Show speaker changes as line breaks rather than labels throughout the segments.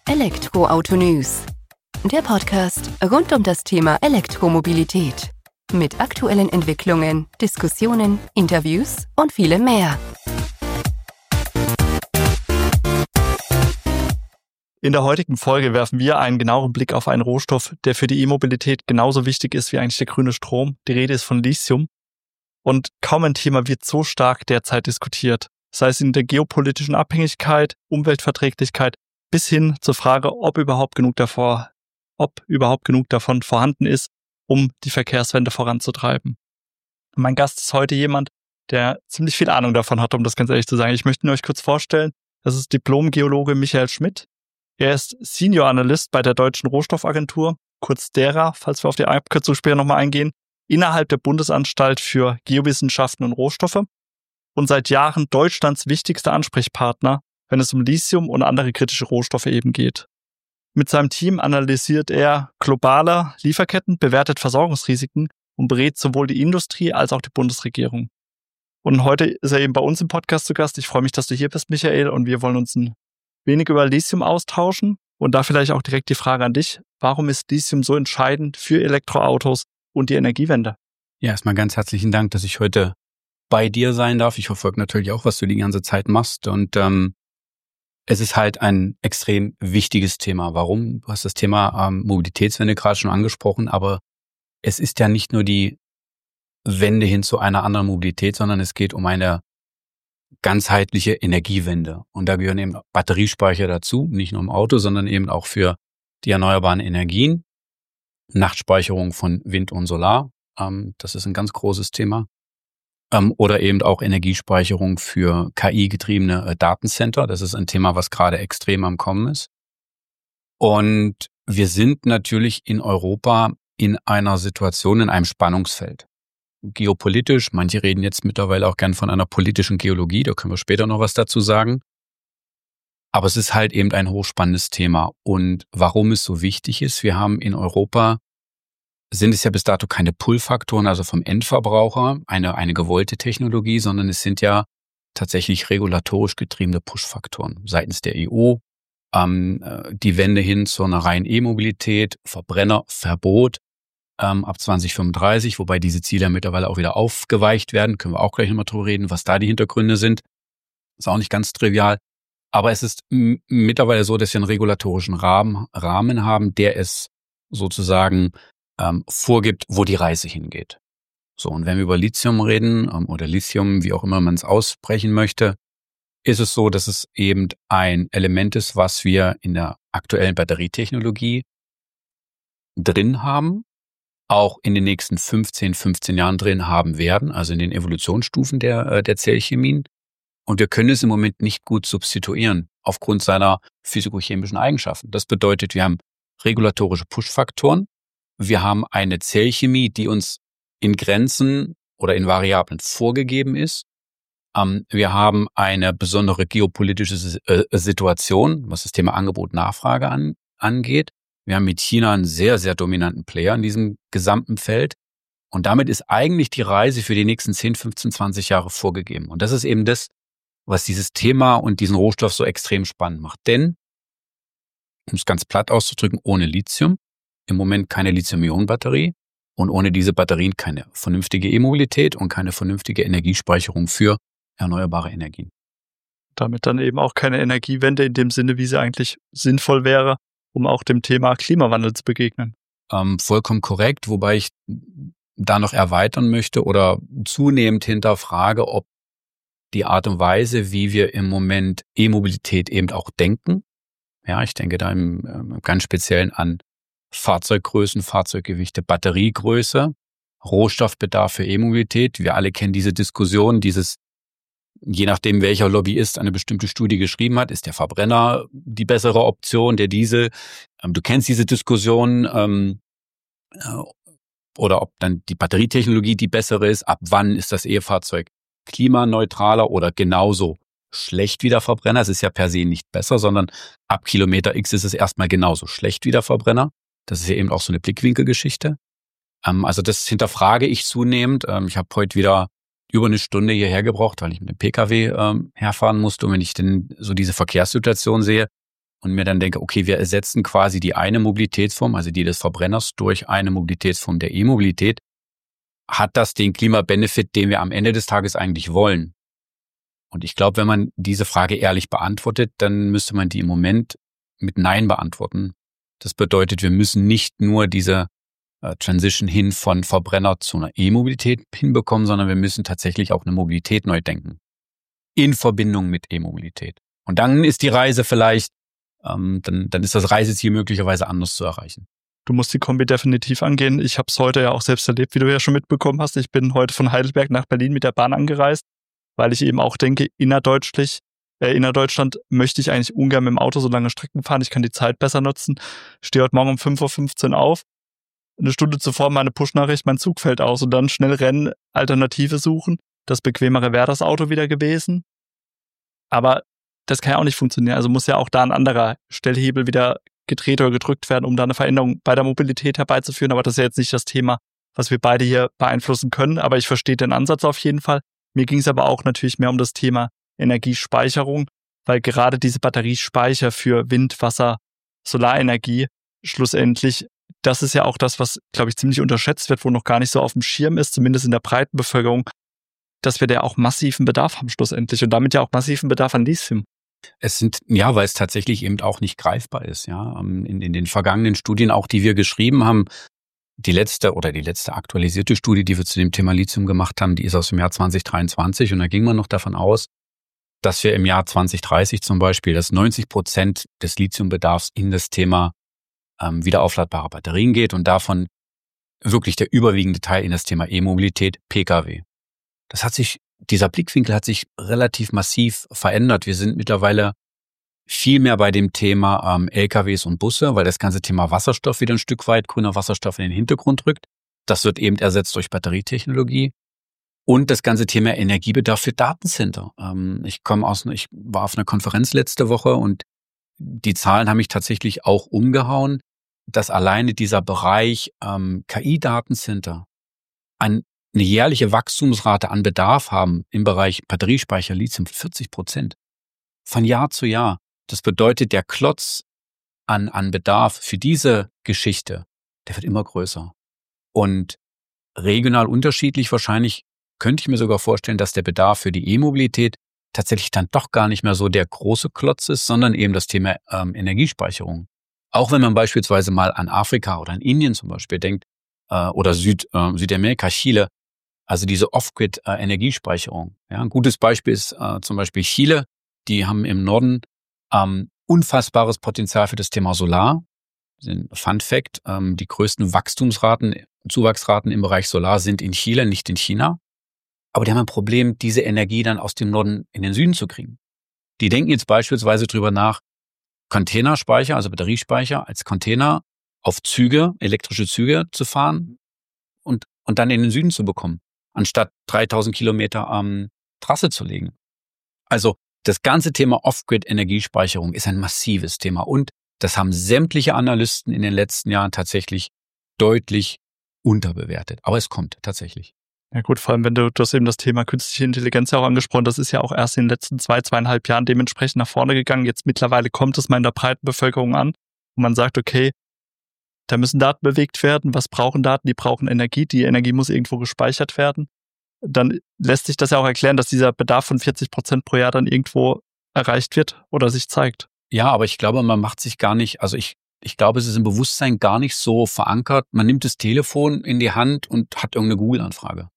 Elektroauto News, der Podcast rund um das Thema Elektromobilität. Mit aktuellen Entwicklungen, Diskussionen, Interviews und vielem mehr.
In der heutigen Folge werfen wir einen genaueren Blick auf einen Rohstoff, der für die E-Mobilität genauso wichtig ist wie eigentlich der grüne Strom. Die Rede ist von Lithium. Und kaum ein Thema wird so stark derzeit diskutiert. Sei es in der geopolitischen Abhängigkeit, Umweltverträglichkeit, bis hin zur Frage, ob überhaupt genug davon vorhanden ist, um die Verkehrswende voranzutreiben. Mein Gast ist heute jemand, der ziemlich viel Ahnung davon hat, um das ganz ehrlich zu sagen. Ich möchte ihn euch kurz vorstellen. Das ist Diplom-Geologe Michael Schmidt. Er ist Senior Analyst bei der Deutschen Rohstoffagentur, kurz DERA, falls wir auf die Abkürzung später nochmal eingehen, innerhalb der Bundesanstalt für Geowissenschaften und Rohstoffe und seit Jahren Deutschlands wichtigster Ansprechpartner, wenn es um Lithium und andere kritische Rohstoffe eben geht. Mit seinem Team analysiert er globale Lieferketten, bewertet Versorgungsrisiken und berät sowohl die Industrie als auch die Bundesregierung. Und heute ist er eben bei uns im Podcast zu Gast. Ich freue mich, dass du hier bist, Michael, und wir wollen uns ein wenig über Lithium austauschen. Und da vielleicht auch direkt die Frage an dich. Warum ist Lithium so entscheidend für Elektroautos und die Energiewende?
Ja, erstmal ganz herzlichen Dank, dass ich heute bei dir sein darf. Ich verfolge natürlich auch, was du die ganze Zeit machst. Und es ist halt ein extrem wichtiges Thema. Warum? Du hast das Thema Mobilitätswende gerade schon angesprochen, aber es ist ja nicht nur die Wende hin zu einer anderen Mobilität, sondern es geht um eine ganzheitliche Energiewende. Und da gehören eben Batteriespeicher dazu, nicht nur im Auto, sondern eben auch für die erneuerbaren Energien. Nachtspeicherung von Wind und Solar, das ist ein ganz großes Thema. Oder eben auch Energiespeicherung für KI-getriebene Datencenter. Das ist ein Thema, was gerade extrem am Kommen ist. Und wir sind natürlich in Europa in einer Situation, in einem Spannungsfeld. Geopolitisch, manche reden jetzt mittlerweile auch gern von einer politischen Geologie, da können wir später noch was dazu sagen. Aber es ist halt eben ein hochspannendes Thema. Und warum es so wichtig ist, wir haben in Europa, sind es ja bis dato keine Pull-Faktoren, also vom Endverbraucher, eine gewollte Technologie, sondern es sind ja tatsächlich regulatorisch getriebene Push-Faktoren seitens der EU. Die Wende hin zu einer reinen E-Mobilität, Verbrennerverbot ab 2035, wobei diese Ziele mittlerweile auch wieder aufgeweicht werden. Können wir auch gleich nochmal drüber reden, was da die Hintergründe sind. Ist auch nicht ganz trivial. Aber es ist mittlerweile so, dass wir einen regulatorischen Rahmen haben, der es sozusagen vorgibt, wo die Reise hingeht. So, und wenn wir über Lithium reden, oder Lithium, wie auch immer man es aussprechen möchte, ist es so, dass es eben ein Element ist, was wir in der aktuellen Batterietechnologie drin haben, auch in den nächsten 15 Jahren drin haben werden, also in den Evolutionsstufen der Zellchemien. Und wir können es im Moment nicht gut substituieren aufgrund seiner physikochemischen Eigenschaften. Das bedeutet, wir haben regulatorische Push-Faktoren, wir haben eine Zellchemie, die uns in Grenzen oder in Variablen vorgegeben ist. Wir haben eine besondere geopolitische Situation, was das Thema Angebot-Nachfrage angeht. Wir haben mit China einen sehr, sehr dominanten Player in diesem gesamten Feld. Und damit ist eigentlich die Reise für die nächsten 10, 15, 20 Jahre vorgegeben. Und das ist eben das, was dieses Thema und diesen Rohstoff so extrem spannend macht. Denn, um es ganz platt auszudrücken, ohne Lithium im Moment keine Lithium-Ionen-Batterie und ohne diese Batterien keine vernünftige E-Mobilität und keine vernünftige Energiespeicherung für erneuerbare Energien.
Damit dann eben auch keine Energiewende in dem Sinne, wie sie eigentlich sinnvoll wäre, um auch dem Thema Klimawandel zu begegnen.
Vollkommen korrekt, wobei ich da noch erweitern möchte oder zunehmend hinterfrage, ob die Art und Weise, wie wir im Moment E-Mobilität eben auch denken, ja, ich denke da im ganz Speziellen an Fahrzeuggrößen, Fahrzeuggewichte, Batteriegröße, Rohstoffbedarf für E-Mobilität. Wir alle kennen diese Diskussion, je nachdem welcher Lobbyist eine bestimmte Studie geschrieben hat, ist der Verbrenner die bessere Option, der Diesel. Du kennst diese Diskussion, oder ob dann die Batterietechnologie die bessere ist. Ab wann ist das E-Fahrzeug klimaneutraler oder genauso schlecht wie der Verbrenner? Es ist ja per se nicht besser, sondern ab Kilometer X ist es erstmal genauso schlecht wie der Verbrenner. Das ist ja eben auch so eine Blickwinkelgeschichte. Also das hinterfrage ich zunehmend. Ich habe heute wieder über eine Stunde hierher gebraucht, weil ich mit dem Pkw herfahren musste. Und wenn ich denn so diese Verkehrssituation sehe und mir dann denke, okay, wir ersetzen quasi die eine Mobilitätsform, also die des Verbrenners, durch eine Mobilitätsform der E-Mobilität, hat das den Klimabenefit, den wir am Ende des Tages eigentlich wollen? Und ich glaube, wenn man diese Frage ehrlich beantwortet, dann müsste man die im Moment mit Nein beantworten. Das bedeutet, wir müssen nicht nur diese Transition hin von Verbrenner zu einer E-Mobilität hinbekommen, sondern wir müssen tatsächlich auch eine Mobilität neu denken. In Verbindung mit E-Mobilität. Und dann ist die Reise vielleicht, dann ist das Reiseziel möglicherweise anders zu erreichen.
Du musst die Kombi definitiv angehen. Ich habe es heute ja auch selbst erlebt, wie du ja schon mitbekommen hast. Ich bin heute von Heidelberg nach Berlin mit der Bahn angereist, weil ich eben auch denke, innerdeutschland möchte ich eigentlich ungern mit dem Auto so lange Strecken fahren. Ich kann die Zeit besser nutzen. Ich stehe heute Morgen um 5.15 Uhr auf. Eine Stunde zuvor meine Push-Nachricht, mein Zug fällt aus und dann schnell rennen, Alternative suchen. Das Bequemere wäre das Auto wieder gewesen. Aber das kann ja auch nicht funktionieren. Also muss ja auch da ein anderer Stellhebel wieder gedreht oder gedrückt werden, um da eine Veränderung bei der Mobilität herbeizuführen. Aber das ist ja jetzt nicht das Thema, was wir beide hier beeinflussen können. Aber ich verstehe den Ansatz auf jeden Fall. Mir ging es aber auch natürlich mehr um das Thema Energiespeicherung, weil gerade diese Batteriespeicher für Wind, Wasser, Solarenergie schlussendlich, das ist ja auch das, was, glaube ich, ziemlich unterschätzt wird, wo noch gar nicht so auf dem Schirm ist, zumindest in der breiten Bevölkerung, dass wir da auch massiven Bedarf haben schlussendlich und damit ja auch massiven Bedarf an Lithium.
Weil es tatsächlich eben auch nicht greifbar ist. Ja, in den vergangenen Studien, auch die wir geschrieben haben, die letzte aktualisierte Studie, die wir zu dem Thema Lithium gemacht haben, die ist aus dem Jahr 2023 und da ging man noch davon aus, dass wir im Jahr 2030 zum Beispiel, dass 90% des Lithiumbedarfs in das Thema wiederaufladbare Batterien geht und davon wirklich der überwiegende Teil in das Thema E-Mobilität, Pkw. Dieser Blickwinkel hat sich relativ massiv verändert. Wir sind mittlerweile viel mehr bei dem Thema LKWs und Busse, weil das ganze Thema Wasserstoff wieder ein Stück weit, grüner Wasserstoff in den Hintergrund rückt. Das wird eben ersetzt durch Batterietechnologie. Und das ganze Thema Energiebedarf für Datencenter. Ich war auf einer Konferenz letzte Woche und die Zahlen haben mich tatsächlich auch umgehauen, dass alleine dieser Bereich KI-Datencenter eine jährliche Wachstumsrate an Bedarf haben im Bereich Batteriespeicher Lithium 40% von Jahr zu Jahr. Das bedeutet, der Klotz an Bedarf für diese Geschichte, der wird immer größer. Und regional unterschiedlich wahrscheinlich könnte ich mir sogar vorstellen, dass der Bedarf für die E-Mobilität tatsächlich dann doch gar nicht mehr so der große Klotz ist, sondern eben das Thema Energiespeicherung. Auch wenn man beispielsweise mal an Afrika oder an Indien zum Beispiel denkt, oder Südamerika, Chile, also diese Off-Grid-Energiespeicherung. Ja, ein gutes Beispiel ist zum Beispiel Chile. Die haben im Norden unfassbares Potenzial für das Thema Solar. Fun Fact, die größten Zuwachsraten im Bereich Solar sind in Chile, nicht in China. Aber die haben ein Problem, diese Energie dann aus dem Norden in den Süden zu kriegen. Die denken jetzt beispielsweise drüber nach, Containerspeicher, also Batteriespeicher, als Container auf Züge, elektrische Züge zu fahren und dann in den Süden zu bekommen, anstatt 3000 Kilometer Trasse zu legen. Also das ganze Thema Off-Grid-Energiespeicherung ist ein massives Thema und das haben sämtliche Analysten in den letzten Jahren tatsächlich deutlich unterbewertet. Aber es kommt tatsächlich.
Ja gut, vor allem wenn du hast eben das Thema künstliche Intelligenz ja auch angesprochen, das ist ja auch erst in den letzten 2,5 Jahren dementsprechend nach vorne gegangen. Jetzt mittlerweile kommt es mal in der breiten Bevölkerung an und man sagt, okay, da müssen Daten bewegt werden. Was brauchen Daten? Die brauchen Energie. Die Energie muss irgendwo gespeichert werden. Dann lässt sich das ja auch erklären, dass dieser Bedarf von 40% pro Jahr dann irgendwo erreicht wird oder sich zeigt.
Ja, aber ich glaube, man macht sich gar nicht, also ich glaube, es ist im Bewusstsein gar nicht so verankert. Man nimmt das Telefon in die Hand und hat irgendeine Google-Anfrage.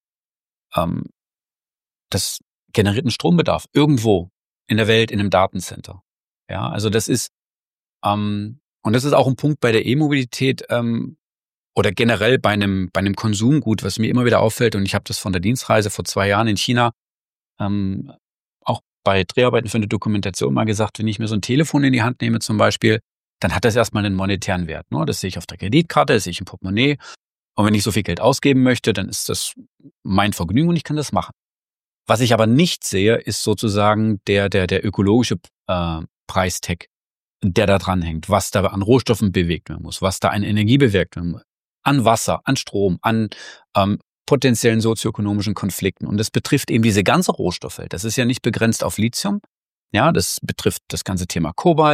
Das generiert einen Strombedarf irgendwo in der Welt, in einem Datencenter. Ja, also das ist, und das ist auch ein Punkt bei der E-Mobilität, oder generell bei einem Konsumgut, was mir immer wieder auffällt, und ich habe das von der Dienstreise vor 2 Jahren in China auch bei Dreharbeiten für eine Dokumentation mal gesagt, wenn ich mir so ein Telefon in die Hand nehme zum Beispiel, dann hat das erstmal einen monetären Wert. Ne? Das sehe ich auf der Kreditkarte, das sehe ich im Portemonnaie. Und wenn ich so viel Geld ausgeben möchte, dann ist das mein Vergnügen und ich kann das machen. Was ich aber nicht sehe, ist sozusagen der ökologische Preistag, der da dran hängt, was da an Rohstoffen bewegt werden muss, was da an Energie bewegt werden muss, an Wasser, an Strom, an potenziellen sozioökonomischen Konflikten. Und das betrifft eben diese ganze Rohstoffwelt. Das ist ja nicht begrenzt auf Lithium. Ja, das betrifft das ganze Thema Kobalt,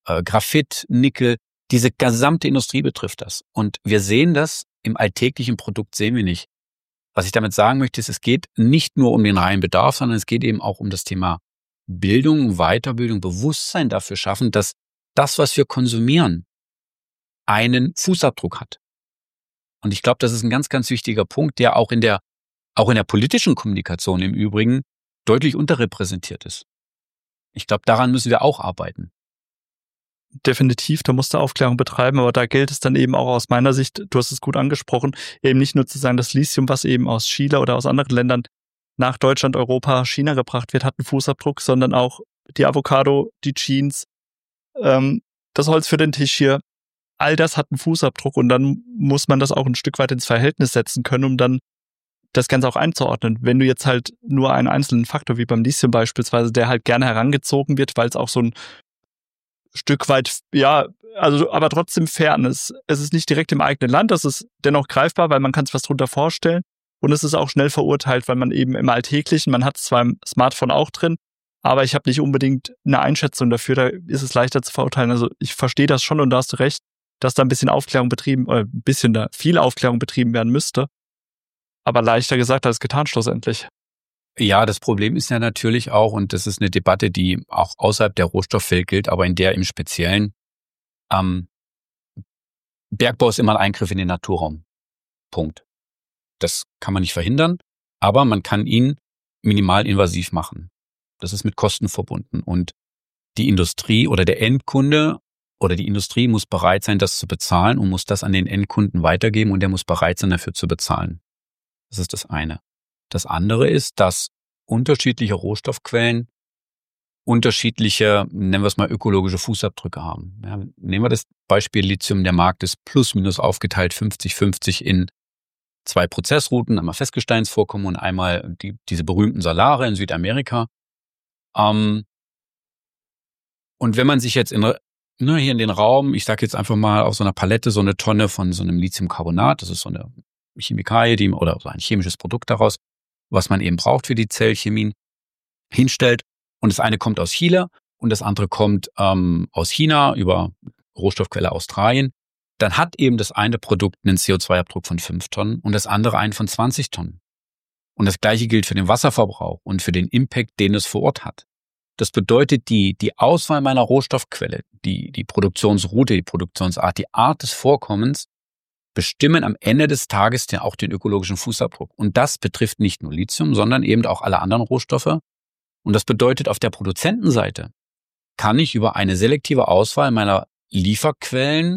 Graphit, Nickel, diese gesamte Industrie betrifft das. Und wir sehen das im alltäglichen Produkt, sehen wir nicht. Was ich damit sagen möchte, ist, es geht nicht nur um den reinen Bedarf, sondern es geht eben auch um das Thema Bildung, Weiterbildung, Bewusstsein dafür schaffen, dass das, was wir konsumieren, einen Fußabdruck hat. Und ich glaube, das ist ein ganz, ganz wichtiger Punkt, der auch in der politischen Kommunikation im Übrigen deutlich unterrepräsentiert ist. Ich glaube, daran müssen wir auch arbeiten.
Definitiv, da musst du Aufklärung betreiben, aber da gilt es dann eben auch aus meiner Sicht, du hast es gut angesprochen, eben nicht nur zu sagen, das Lithium, was eben aus Chile oder aus anderen Ländern nach Deutschland, Europa, China gebracht wird, hat einen Fußabdruck, sondern auch die Avocado, die Jeans, das Holz für den Tisch hier, all das hat einen Fußabdruck und dann muss man das auch ein Stück weit ins Verhältnis setzen können, um dann das Ganze auch einzuordnen. Wenn du jetzt halt nur einen einzelnen Faktor, wie beim Lithium beispielsweise, der halt gerne herangezogen wird, weil es auch so ein Stück weit, ja, also aber trotzdem fern ist. Es ist nicht direkt im eigenen Land, das ist dennoch greifbar, weil man kann sich was drunter vorstellen und es ist auch schnell verurteilt, weil man eben im Alltäglichen, man hat es zwar im Smartphone auch drin, aber ich habe nicht unbedingt eine Einschätzung dafür, da ist es leichter zu verurteilen. Also ich verstehe das schon und da hast du recht, dass da ein bisschen viel Aufklärung betrieben werden müsste. Aber leichter gesagt als getan schlussendlich.
Ja, das Problem ist ja natürlich auch, und das ist eine Debatte, die auch außerhalb der Rohstofffeld gilt, aber in der im Speziellen, Bergbau ist immer ein Eingriff in den Naturraum. Punkt. Das kann man nicht verhindern, aber man kann ihn minimal invasiv machen. Das ist mit Kosten verbunden. Und die Industrie oder der Endkunde oder die Industrie muss bereit sein, das zu bezahlen und muss das an den Endkunden weitergeben und der muss bereit sein, dafür zu bezahlen. Das ist das eine. Das andere ist, dass unterschiedliche Rohstoffquellen unterschiedliche, nennen wir es mal, ökologische Fußabdrücke haben. Ja, nehmen wir das Beispiel Lithium. Der Markt ist plus minus aufgeteilt 50-50 in 2 Prozessrouten, einmal Festgesteinsvorkommen und einmal diese berühmten Salare in Südamerika. Und wenn man sich jetzt hier in den Raum, ich sage jetzt einfach mal auf so einer Palette so eine Tonne von so einem Lithiumcarbonat, das ist so eine Chemikalie, oder so ein chemisches Produkt daraus, was man eben braucht für die Zellchemien, hinstellt. Und das eine kommt aus Chile und das andere kommt aus China über Rohstoffquelle Australien. Dann hat eben das eine Produkt einen CO2-Abdruck von 5 Tonnen und das andere einen von 20 Tonnen. Und das Gleiche gilt für den Wasserverbrauch und für den Impact, den es vor Ort hat. Das bedeutet, die Auswahl meiner Rohstoffquelle, die Produktionsroute, die Produktionsart, die Art des Vorkommens bestimmen am Ende des Tages auch den ökologischen Fußabdruck. Und das betrifft nicht nur Lithium, sondern eben auch alle anderen Rohstoffe. Und das bedeutet, auf der Produzentenseite kann ich über eine selektive Auswahl meiner Lieferquellen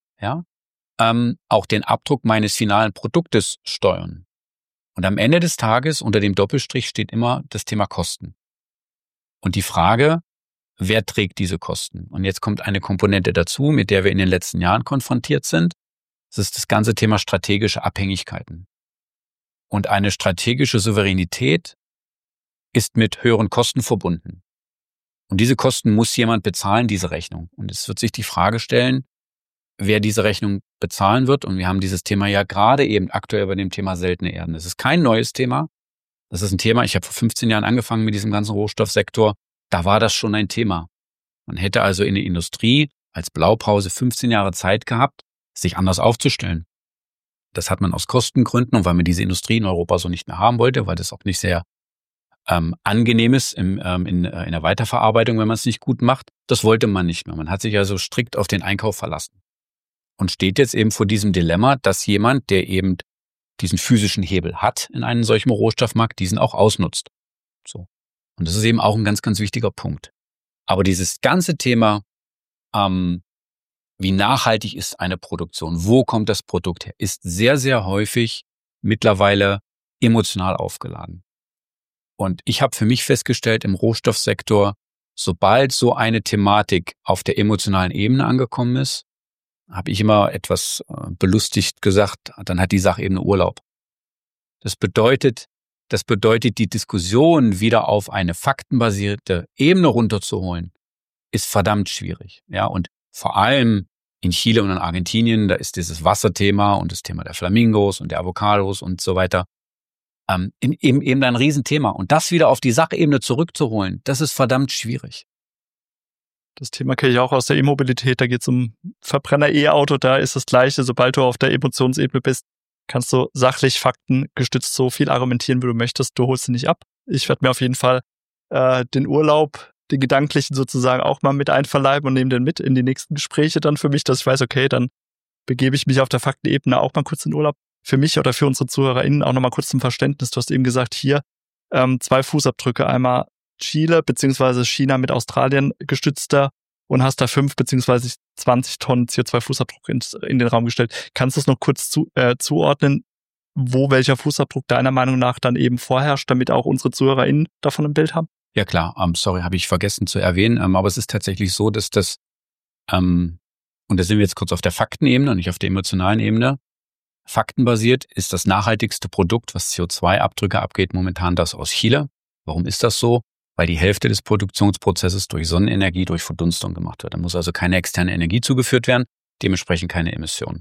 auch den Abdruck meines finalen Produktes steuern. Und am Ende des Tages unter dem Doppelstrich steht immer das Thema Kosten. Und die Frage, wer trägt diese Kosten? Und jetzt kommt eine Komponente dazu, mit der wir in den letzten Jahren konfrontiert sind. Das ist das ganze Thema strategische Abhängigkeiten. Und eine strategische Souveränität ist mit höheren Kosten verbunden. Und diese Kosten muss jemand bezahlen, diese Rechnung. Und es wird sich die Frage stellen, wer diese Rechnung bezahlen wird. Und wir haben dieses Thema ja gerade eben aktuell bei dem Thema seltene Erden. Das ist kein neues Thema. Das ist ein Thema, ich habe vor 15 Jahren angefangen mit diesem ganzen Rohstoffsektor. Da war das schon ein Thema. Man hätte also in der Industrie als Blaupause 15 Jahre Zeit gehabt, sich anders aufzustellen. Das hat man aus Kostengründen und weil man diese Industrie in Europa so nicht mehr haben wollte, weil das auch nicht sehr angenehm ist in der Weiterverarbeitung, wenn man es nicht gut macht. Das wollte man nicht mehr. Man hat sich also strikt auf den Einkauf verlassen und steht jetzt eben vor diesem Dilemma, dass jemand, der eben diesen physischen Hebel hat in einem solchen Rohstoffmarkt, diesen auch ausnutzt. So. Und das ist eben auch ein ganz, ganz wichtiger Punkt. Aber dieses ganze Thema, wie nachhaltig ist eine Produktion, wo kommt das Produkt her, ist sehr, sehr häufig mittlerweile emotional aufgeladen. Und ich habe für mich festgestellt, im Rohstoffsektor, sobald so eine Thematik auf der emotionalen Ebene angekommen ist, habe ich immer etwas belustigt gesagt, dann hat die Sache eben Urlaub. Das bedeutet, die Diskussion wieder auf eine faktenbasierte Ebene runterzuholen, ist verdammt schwierig. Ja, und vor allem in Chile und in Argentinien, da ist dieses Wasserthema und das Thema der Flamingos und der Avocados und so weiter eben ein Riesenthema. Und das wieder auf die Sachebene zurückzuholen, das ist verdammt schwierig.
Das Thema kenne ich auch aus der E-Mobilität. Da geht es um Verbrenner-E-Auto. Da ist das Gleiche. Sobald du auf der Emotionsebene bist, kannst du sachlich, faktengestützt so viel argumentieren, wie du möchtest. Du holst sie nicht ab. Ich werde mir auf jeden Fall den Urlaub, den gedanklichen sozusagen auch mal mit einverleiben und nehme den mit in die nächsten Gespräche dann für mich, dass ich weiß, okay, dann begebe ich mich auf der Faktenebene auch mal kurz in Urlaub. Für mich oder für unsere ZuhörerInnen auch nochmal kurz zum Verständnis. Du hast eben gesagt, hier 2 Fußabdrücke. Einmal Chile bzw. China mit Australien gestützter und hast da 5 bzw. 20 Tonnen CO2-Fußabdruck in den Raum gestellt. Kannst du es noch kurz zuordnen, wo welcher Fußabdruck deiner Meinung nach dann eben vorherrscht, damit auch unsere ZuhörerInnen davon ein Bild haben?
Ja klar, sorry, habe ich vergessen zu erwähnen, aber es ist tatsächlich so, dass das, und da sind wir jetzt kurz auf der Faktenebene und nicht auf der emotionalen Ebene, faktenbasiert ist das nachhaltigste Produkt, was CO2-Abdrücke abgeht, momentan das aus Chile. Warum ist das so? Weil die Hälfte des Produktionsprozesses durch Sonnenenergie, durch Verdunstung gemacht wird. Da muss also keine externe Energie zugeführt werden, dementsprechend keine Emissionen.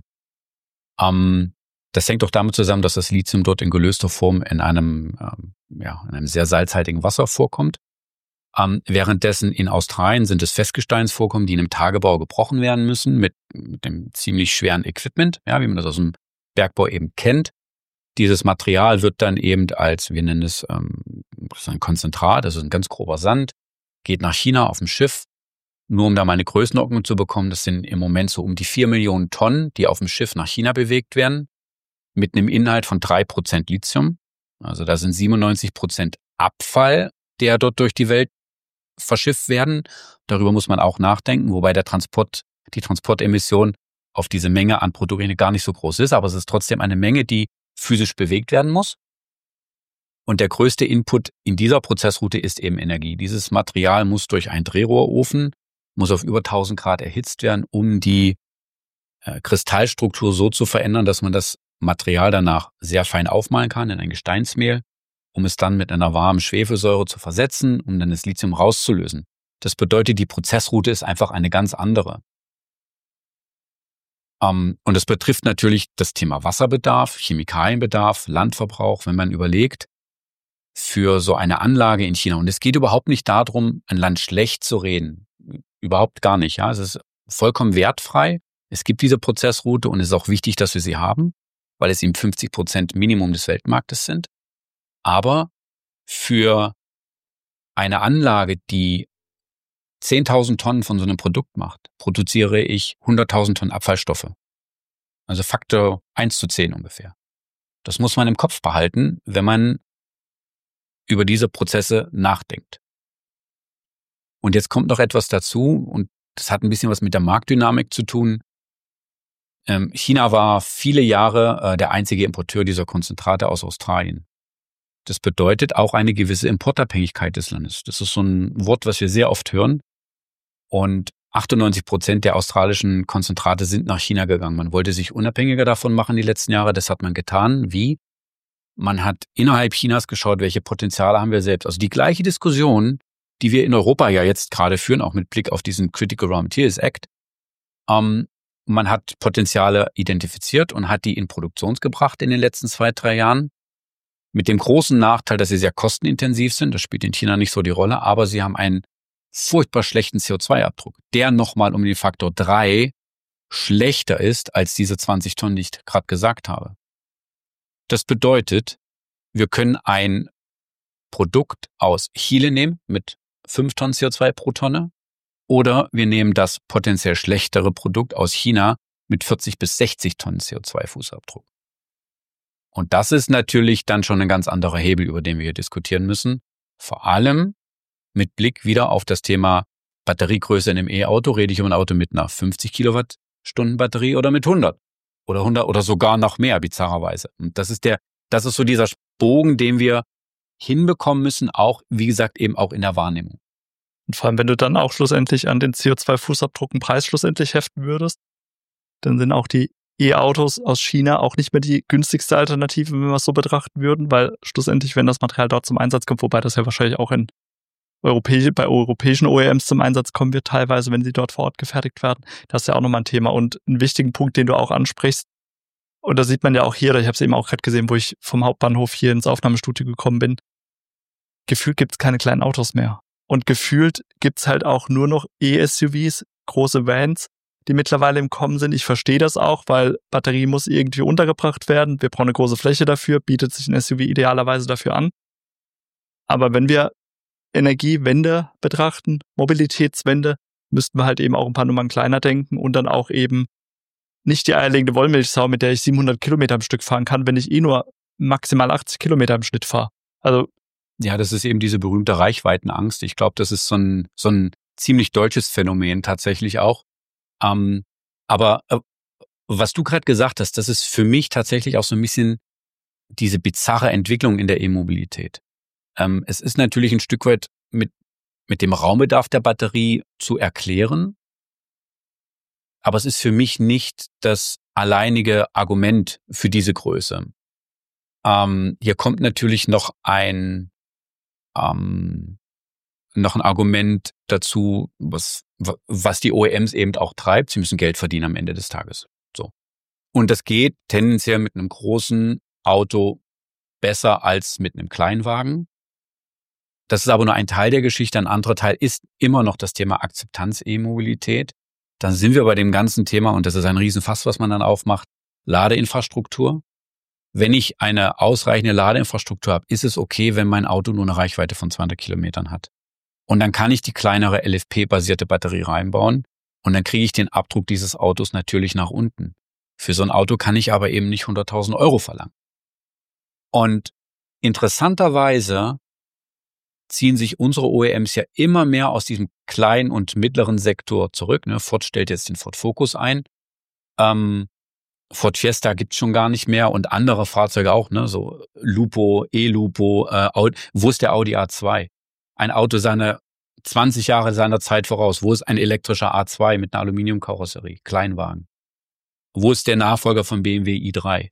Das hängt auch damit zusammen, dass das Lithium dort in gelöster Form in einem sehr salzhaltigen Wasser vorkommt. Währenddessen in Australien sind es Festgesteinsvorkommen, die in einem Tagebau gebrochen werden müssen mit dem ziemlich schweren Equipment, ja, wie man das aus dem Bergbau eben kennt. Dieses Material wird dann eben als, wir nennen es ein Konzentrat, also ein ganz grober Sand, geht nach China auf dem Schiff. Nur um da mal eine Größenordnung zu bekommen, das sind im Moment so um die 4 Millionen Tonnen, die auf dem Schiff nach China bewegt werden, mit einem Inhalt von 3% Lithium. Also da sind 97% Abfall, der dort durch die Welt verschifft werden. Darüber muss man auch nachdenken, wobei die Transportemission auf diese Menge an Produkten gar nicht so groß ist, aber es ist trotzdem eine Menge, die physisch bewegt werden muss. Und der größte Input in dieser Prozessroute ist eben Energie. Dieses Material muss durch einen Drehrohrofen, muss auf über 1000 Grad erhitzt werden, um die Kristallstruktur so zu verändern, dass man das Material danach sehr fein aufmalen kann in ein Gesteinsmehl, um es dann mit einer warmen Schwefelsäure zu versetzen, um dann das Lithium rauszulösen. Das bedeutet, die Prozessroute ist einfach eine ganz andere. Und das betrifft natürlich das Thema Wasserbedarf, Chemikalienbedarf, Landverbrauch, wenn man überlegt, für so eine Anlage in China. Und es geht überhaupt nicht darum, ein Land schlecht zu reden. Überhaupt gar nicht. Ja, es ist vollkommen wertfrei. Es gibt diese Prozessroute und es ist auch wichtig, dass wir sie haben, weil es eben 50% Minimum des Weltmarktes sind. Aber für eine Anlage, die 10.000 Tonnen von so einem Produkt macht, produziere ich 100.000 Tonnen Abfallstoffe. Also Faktor 1:10 ungefähr. Das muss man im Kopf behalten, wenn man über diese Prozesse nachdenkt. Und jetzt kommt noch etwas dazu, und das hat ein bisschen was mit der Marktdynamik zu tun. China war viele Jahre der einzige Importeur dieser Konzentrate aus Australien. Das bedeutet auch eine gewisse Importabhängigkeit des Landes. Das ist so ein Wort, was wir sehr oft hören. Und 98% der australischen Konzentrate sind nach China gegangen. Man wollte sich unabhängiger davon machen die letzten Jahre. Das hat man getan. Wie? Man hat innerhalb Chinas geschaut, welche Potenziale haben wir selbst. Also die gleiche Diskussion, die wir in Europa ja jetzt gerade führen, auch mit Blick auf diesen Critical Raw Materials Act. Man hat Potenziale identifiziert und hat die in Produktion gebracht in den letzten 2-3 Jahren. Mit dem großen Nachteil, dass sie sehr kostenintensiv sind. Das spielt in China nicht so die Rolle, aber sie haben einen furchtbar schlechten CO2-Abdruck, der nochmal um den Faktor 3 schlechter ist als diese 20 Tonnen, die ich gerade gesagt habe. Das bedeutet, wir können ein Produkt aus Chile nehmen mit 5 Tonnen CO2 pro Tonne oder wir nehmen das potenziell schlechtere Produkt aus China mit 40 bis 60 Tonnen CO2-Fußabdruck. Und das ist natürlich dann schon ein ganz anderer Hebel, über den wir hier diskutieren müssen. Vor allem mit Blick wieder auf das Thema Batteriegröße in einem E-Auto. Rede ich um ein Auto mit einer 50 Kilowattstunden Batterie oder mit 100 oder sogar noch mehr, bizarrerweise. Und das ist so dieser Bogen, den wir hinbekommen müssen, auch, wie gesagt, eben auch in der Wahrnehmung.
Und vor allem, wenn du dann auch schlussendlich an den CO2-Fußabdruck einen Preis schlussendlich heften würdest, dann sind auch die E-Autos aus China auch nicht mehr die günstigste Alternative, wenn wir es so betrachten würden, weil schlussendlich, wenn das Material dort zum Einsatz kommt, wobei das ja wahrscheinlich auch bei europäischen OEMs zum Einsatz kommen wird, teilweise, wenn sie dort vor Ort gefertigt werden, das ist ja auch nochmal ein Thema. Und einen wichtigen Punkt, den du auch ansprichst, und da sieht man ja auch hier, ich habe es eben auch gerade gesehen, wo ich vom Hauptbahnhof hier ins Aufnahmestudio gekommen bin, gefühlt gibt es keine kleinen Autos mehr. Und gefühlt gibt's halt auch nur noch E-SUVs, große Vans, die mittlerweile im Kommen sind. Ich verstehe das auch, weil Batterie muss irgendwie untergebracht werden. Wir brauchen eine große Fläche dafür, bietet sich ein SUV idealerweise dafür an. Aber wenn wir Energiewende betrachten, Mobilitätswende, müssten wir halt eben auch ein paar Nummern kleiner denken und dann auch eben nicht die eierlegende Wollmilchsau, mit der ich 700 Kilometer am Stück fahren kann, wenn ich nur maximal 80 Kilometer im Schnitt fahre. Also
ja, das ist eben diese berühmte Reichweitenangst. Ich glaube, das ist so ein ziemlich deutsches Phänomen tatsächlich auch. Aber was du gerade gesagt hast, das ist für mich tatsächlich auch so ein bisschen diese bizarre Entwicklung in der E-Mobilität. Es ist natürlich ein Stück weit mit dem Raumbedarf der Batterie zu erklären, aber es ist für mich nicht das alleinige Argument für diese Größe. Hier kommt natürlich noch ein Argument dazu, was die OEMs eben auch treibt. Sie müssen Geld verdienen am Ende des Tages. So. Und das geht tendenziell mit einem großen Auto besser als mit einem Kleinwagen. Das ist aber nur ein Teil der Geschichte. Ein anderer Teil ist immer noch das Thema Akzeptanz E-Mobilität. Dann sind wir bei dem ganzen Thema, und das ist ein Riesenfass, was man dann aufmacht, Ladeinfrastruktur. Wenn ich eine ausreichende Ladeinfrastruktur habe, ist es okay, wenn mein Auto nur eine Reichweite von 200 Kilometern hat. Und dann kann ich die kleinere LFP-basierte Batterie reinbauen und dann kriege ich den Abdruck dieses Autos natürlich nach unten. Für so ein Auto kann ich aber eben nicht 100.000 Euro verlangen. Und interessanterweise ziehen sich unsere OEMs ja immer mehr aus diesem kleinen und mittleren Sektor zurück. Ford stellt jetzt den Ford Focus ein. Ford Fiesta gibt's schon gar nicht mehr und andere Fahrzeuge auch, so Lupo, E-Lupo, wo ist der Audi A2? Ein Auto 20 Jahre seiner Zeit voraus. Wo ist ein elektrischer A2 mit einer Aluminiumkarosserie? Kleinwagen. Wo ist der Nachfolger von BMW i3?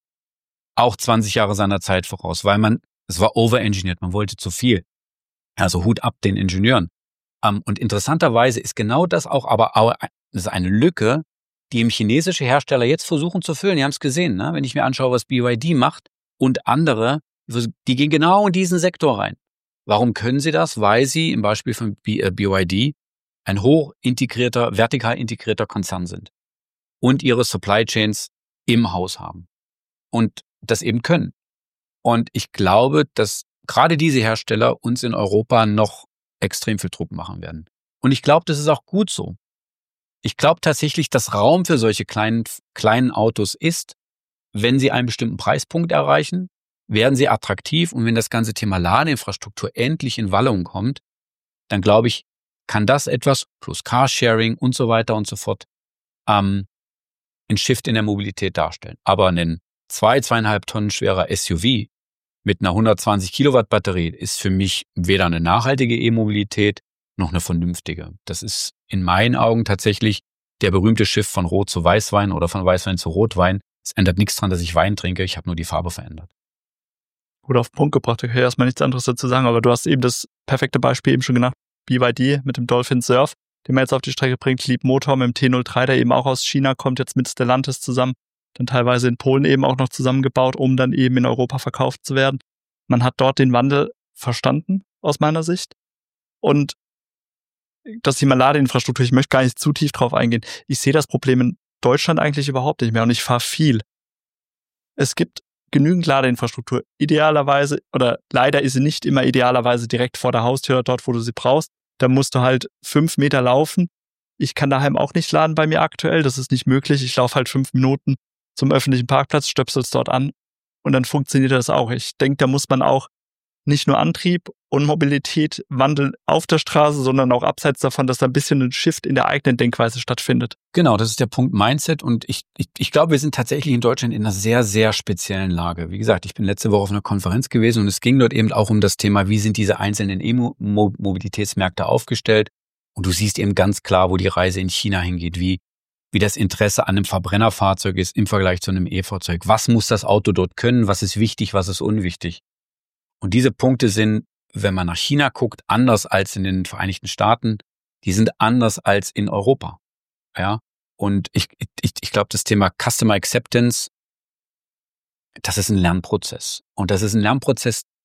Auch 20 Jahre seiner Zeit voraus, weil es war overengineert, man wollte zu viel. Also Hut ab den Ingenieuren. Und interessanterweise ist genau das auch, das ist eine Lücke, die eben chinesische Hersteller jetzt versuchen zu füllen. Die haben es gesehen, wenn ich mir anschaue, was BYD macht und andere, die gehen genau in diesen Sektor rein. Warum können sie das? Weil sie im Beispiel von BYD ein vertikal integrierter Konzern sind und ihre Supply Chains im Haus haben und das eben können. Und ich glaube, dass gerade diese Hersteller uns in Europa noch extrem viel Druck machen werden. Und ich glaube, das ist auch gut so. Ich glaube tatsächlich, dass Raum für solche kleinen Autos ist, wenn sie einen bestimmten Preispunkt erreichen, werden sie attraktiv. Und wenn das ganze Thema Ladeinfrastruktur endlich in Wallung kommt, dann glaube ich, kann das etwas plus Carsharing und so weiter und so fort ein Shift in der Mobilität darstellen. Aber ein 2,5 Tonnen schwerer SUV mit einer 120 Kilowatt Batterie ist für mich weder eine nachhaltige E-Mobilität noch eine vernünftige. Das ist in meinen Augen tatsächlich der berühmte Shift von Rot zu Weißwein oder von Weißwein zu Rotwein. Es ändert nichts dran, dass ich Wein trinke. Ich habe nur die Farbe verändert.
Gut auf den Punkt gebracht. Ich kann erstmal nichts anderes dazu sagen, aber du hast eben das perfekte Beispiel eben schon genannt. BYD mit dem Dolphin Surf, den man jetzt auf die Strecke bringt. Leap Motor mit dem T03, der eben auch aus China kommt, jetzt mit Stellantis zusammen. Dann teilweise in Polen eben auch noch zusammengebaut, um dann eben in Europa verkauft zu werden. Man hat dort den Wandel verstanden, aus meiner Sicht. Und das Thema Ladeinfrastruktur, ich möchte gar nicht zu tief drauf eingehen. Ich sehe das Problem in Deutschland eigentlich überhaupt nicht mehr und ich fahre viel. Es gibt genügend Ladeinfrastruktur. Idealerweise, oder leider ist sie nicht immer idealerweise direkt vor der Haustür, dort, wo du sie brauchst. Da musst du halt 5 Meter laufen. Ich kann daheim auch nicht laden bei mir aktuell. Das ist nicht möglich. Ich laufe halt 5 Minuten zum öffentlichen Parkplatz, stöpsel's dort an und dann funktioniert das auch. Ich denke, da muss man auch nicht nur Antrieb und Mobilität wandeln auf der Straße, sondern auch abseits davon, dass da ein bisschen ein Shift in der eigenen Denkweise stattfindet.
Genau, das ist der Punkt Mindset und ich glaube, wir sind tatsächlich in Deutschland in einer sehr, sehr speziellen Lage. Wie gesagt, ich bin letzte Woche auf einer Konferenz gewesen und es ging dort eben auch um das Thema, wie sind diese einzelnen E-Mobilitätsmärkte aufgestellt und du siehst eben ganz klar, wo die Reise in China hingeht, wie das Interesse an einem Verbrennerfahrzeug ist im Vergleich zu einem E-Fahrzeug. Was muss das Auto dort können? Was ist wichtig? Was ist unwichtig? Und diese Punkte sind, wenn man nach China guckt, anders als in den Vereinigten Staaten. Die sind anders als in Europa. Ja. Und ich glaube, das Thema Customer Acceptance, das ist ein Lernprozess. Und das ist ein Lernprozess,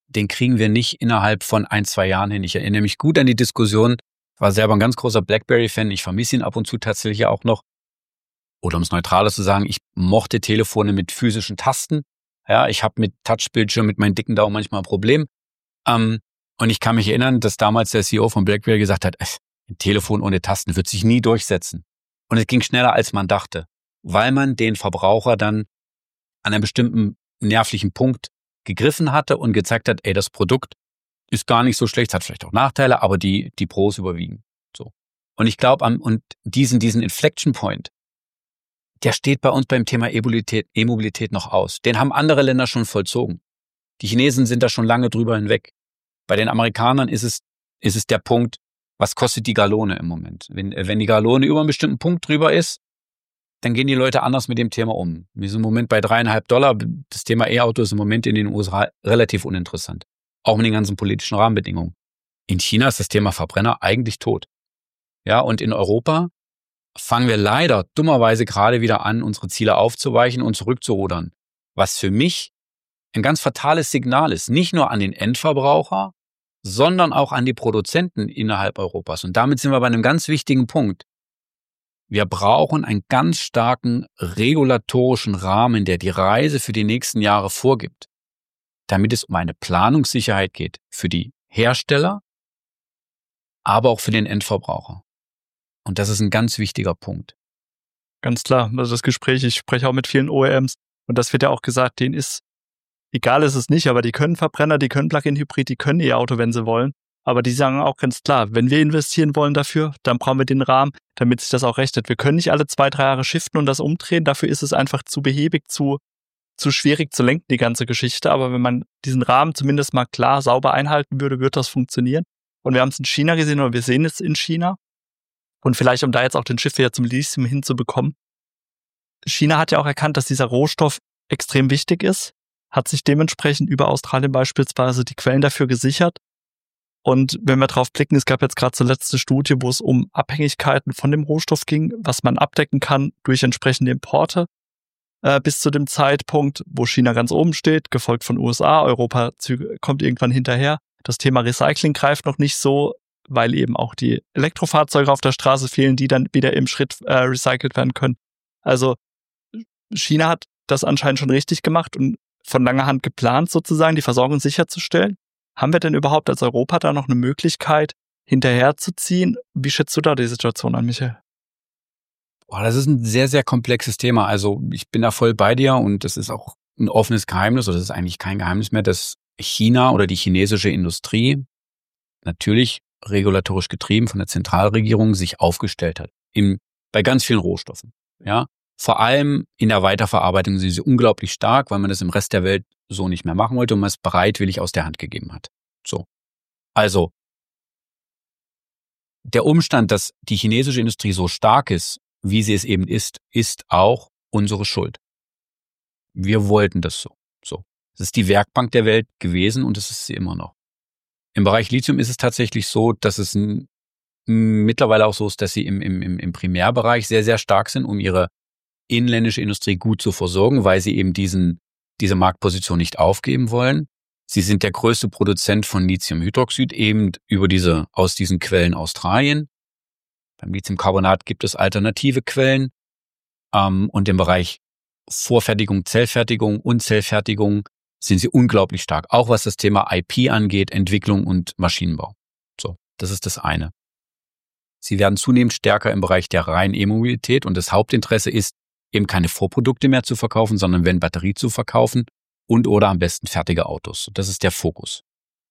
den kriegen wir nicht innerhalb von 1-2 Jahren hin. Ich erinnere mich gut an die Diskussion, war selber ein ganz großer BlackBerry-Fan, ich vermisse ihn ab und zu tatsächlich auch noch. Oder um es neutraler zu sagen, ich mochte Telefone mit physischen Tasten. Ja, ich habe mit Touchbildschirm, mit meinen dicken Daumen manchmal ein Problem. Und ich kann mich erinnern, dass damals der CEO von BlackBerry gesagt hat, ein Telefon ohne Tasten wird sich nie durchsetzen. Und es ging schneller, als man dachte, weil man den Verbraucher dann an einem bestimmten nervlichen Punkt gegriffen hatte und gezeigt hat, das Produkt ist gar nicht so schlecht, hat vielleicht auch Nachteile, aber die Pros überwiegen. So. Und ich glaube, und diesen Inflection Point, der steht bei uns beim Thema E-Mobilität noch aus. Den haben andere Länder schon vollzogen. Die Chinesen sind da schon lange drüber hinweg. Bei den Amerikanern ist es der Punkt, was kostet die Gallone im Moment? Wenn die Gallone über einen bestimmten Punkt drüber ist, dann gehen die Leute anders mit dem Thema um. Wir sind im Moment bei $3,5. Das Thema E-Auto ist im Moment in den USA relativ uninteressant. Auch mit den ganzen politischen Rahmenbedingungen. In China ist das Thema Verbrenner eigentlich tot. Ja, und in Europa fangen wir leider dummerweise gerade wieder an, unsere Ziele aufzuweichen und zurückzurudern. Was für mich ein ganz fatales Signal ist. Nicht nur an den Endverbraucher, sondern auch an die Produzenten innerhalb Europas. Und damit sind wir bei einem ganz wichtigen Punkt. Wir brauchen einen ganz starken regulatorischen Rahmen, der die Reise für die nächsten Jahre vorgibt, damit es um eine Planungssicherheit geht für die Hersteller, aber auch für den Endverbraucher. Und das ist ein ganz wichtiger Punkt.
Ganz klar. Also das Gespräch, ich spreche auch mit vielen OEMs und das wird ja auch gesagt, denen ist, egal ist es nicht, aber die können Verbrenner, die können Plug-in-Hybrid, die können E-Auto, wenn sie wollen. Aber die sagen auch ganz klar, wenn wir investieren wollen dafür, dann brauchen wir den Rahmen, damit sich das auch rechnet. Wir können nicht alle 2-3 Jahre shiften und das umdrehen. Dafür ist es einfach zu behäbig, zu schwierig zu lenken, die ganze Geschichte. Aber wenn man diesen Rahmen zumindest mal klar, sauber einhalten würde, wird das funktionieren. Und wir haben es in China gesehen oder wir sehen es in China. Und vielleicht, um da jetzt auch den Shift wieder zum Lithium hinzubekommen. China hat ja auch erkannt, dass dieser Rohstoff extrem wichtig ist, hat sich dementsprechend über Australien beispielsweise die Quellen dafür gesichert. Und wenn wir drauf blicken, es gab jetzt gerade zur letzte Studie, wo es um Abhängigkeiten von dem Rohstoff ging, was man abdecken kann durch entsprechende Importe, bis zu dem Zeitpunkt, wo China ganz oben steht, gefolgt von USA, Europa kommt irgendwann hinterher. Das Thema Recycling greift noch nicht so, weil eben auch die Elektrofahrzeuge auf der Straße fehlen, die dann wieder im Schritt recycelt werden können. Also China hat das anscheinend schon richtig gemacht und von langer Hand geplant, sozusagen die Versorgung sicherzustellen. Haben wir denn überhaupt als Europa da noch eine Möglichkeit, hinterherzuziehen? Wie schätzt du da die Situation an, Michael?
Das ist ein sehr, sehr komplexes Thema. Also ich bin da voll bei dir und das ist auch ein offenes Geheimnis, oder das ist eigentlich kein Geheimnis mehr, dass China oder die chinesische Industrie natürlich regulatorisch getrieben von der Zentralregierung sich aufgestellt hat. Bei ganz vielen Rohstoffen. Ja, vor allem in der Weiterverarbeitung sind sie unglaublich stark, weil man das im Rest der Welt so nicht mehr machen wollte und man es bereitwillig aus der Hand gegeben hat. So. Also, der Umstand, dass die chinesische Industrie so stark ist, wie sie es eben ist auch unsere Schuld. Wir wollten das so. So. Es ist die Werkbank der Welt gewesen und es ist sie immer noch. Im Bereich Lithium ist es tatsächlich so, dass es mittlerweile auch so ist, dass sie im Primärbereich sehr, sehr stark sind, um ihre inländische Industrie gut zu versorgen, weil sie eben diese Marktposition nicht aufgeben wollen. Sie sind der größte Produzent von Lithiumhydroxid eben aus diesen Quellen Australien. Beim Lithiumcarbonat gibt es alternative Quellen. Und im Bereich Vorfertigung, Zellfertigung und Zellfertigung sind sie unglaublich stark. Auch was das Thema IP angeht, Entwicklung und Maschinenbau. So, das ist das eine. Sie werden zunehmend stärker im Bereich der reinen E-Mobilität und das Hauptinteresse ist, eben keine Vorprodukte mehr zu verkaufen, sondern wenn Batterie zu verkaufen und oder am besten fertige Autos. Das ist der Fokus.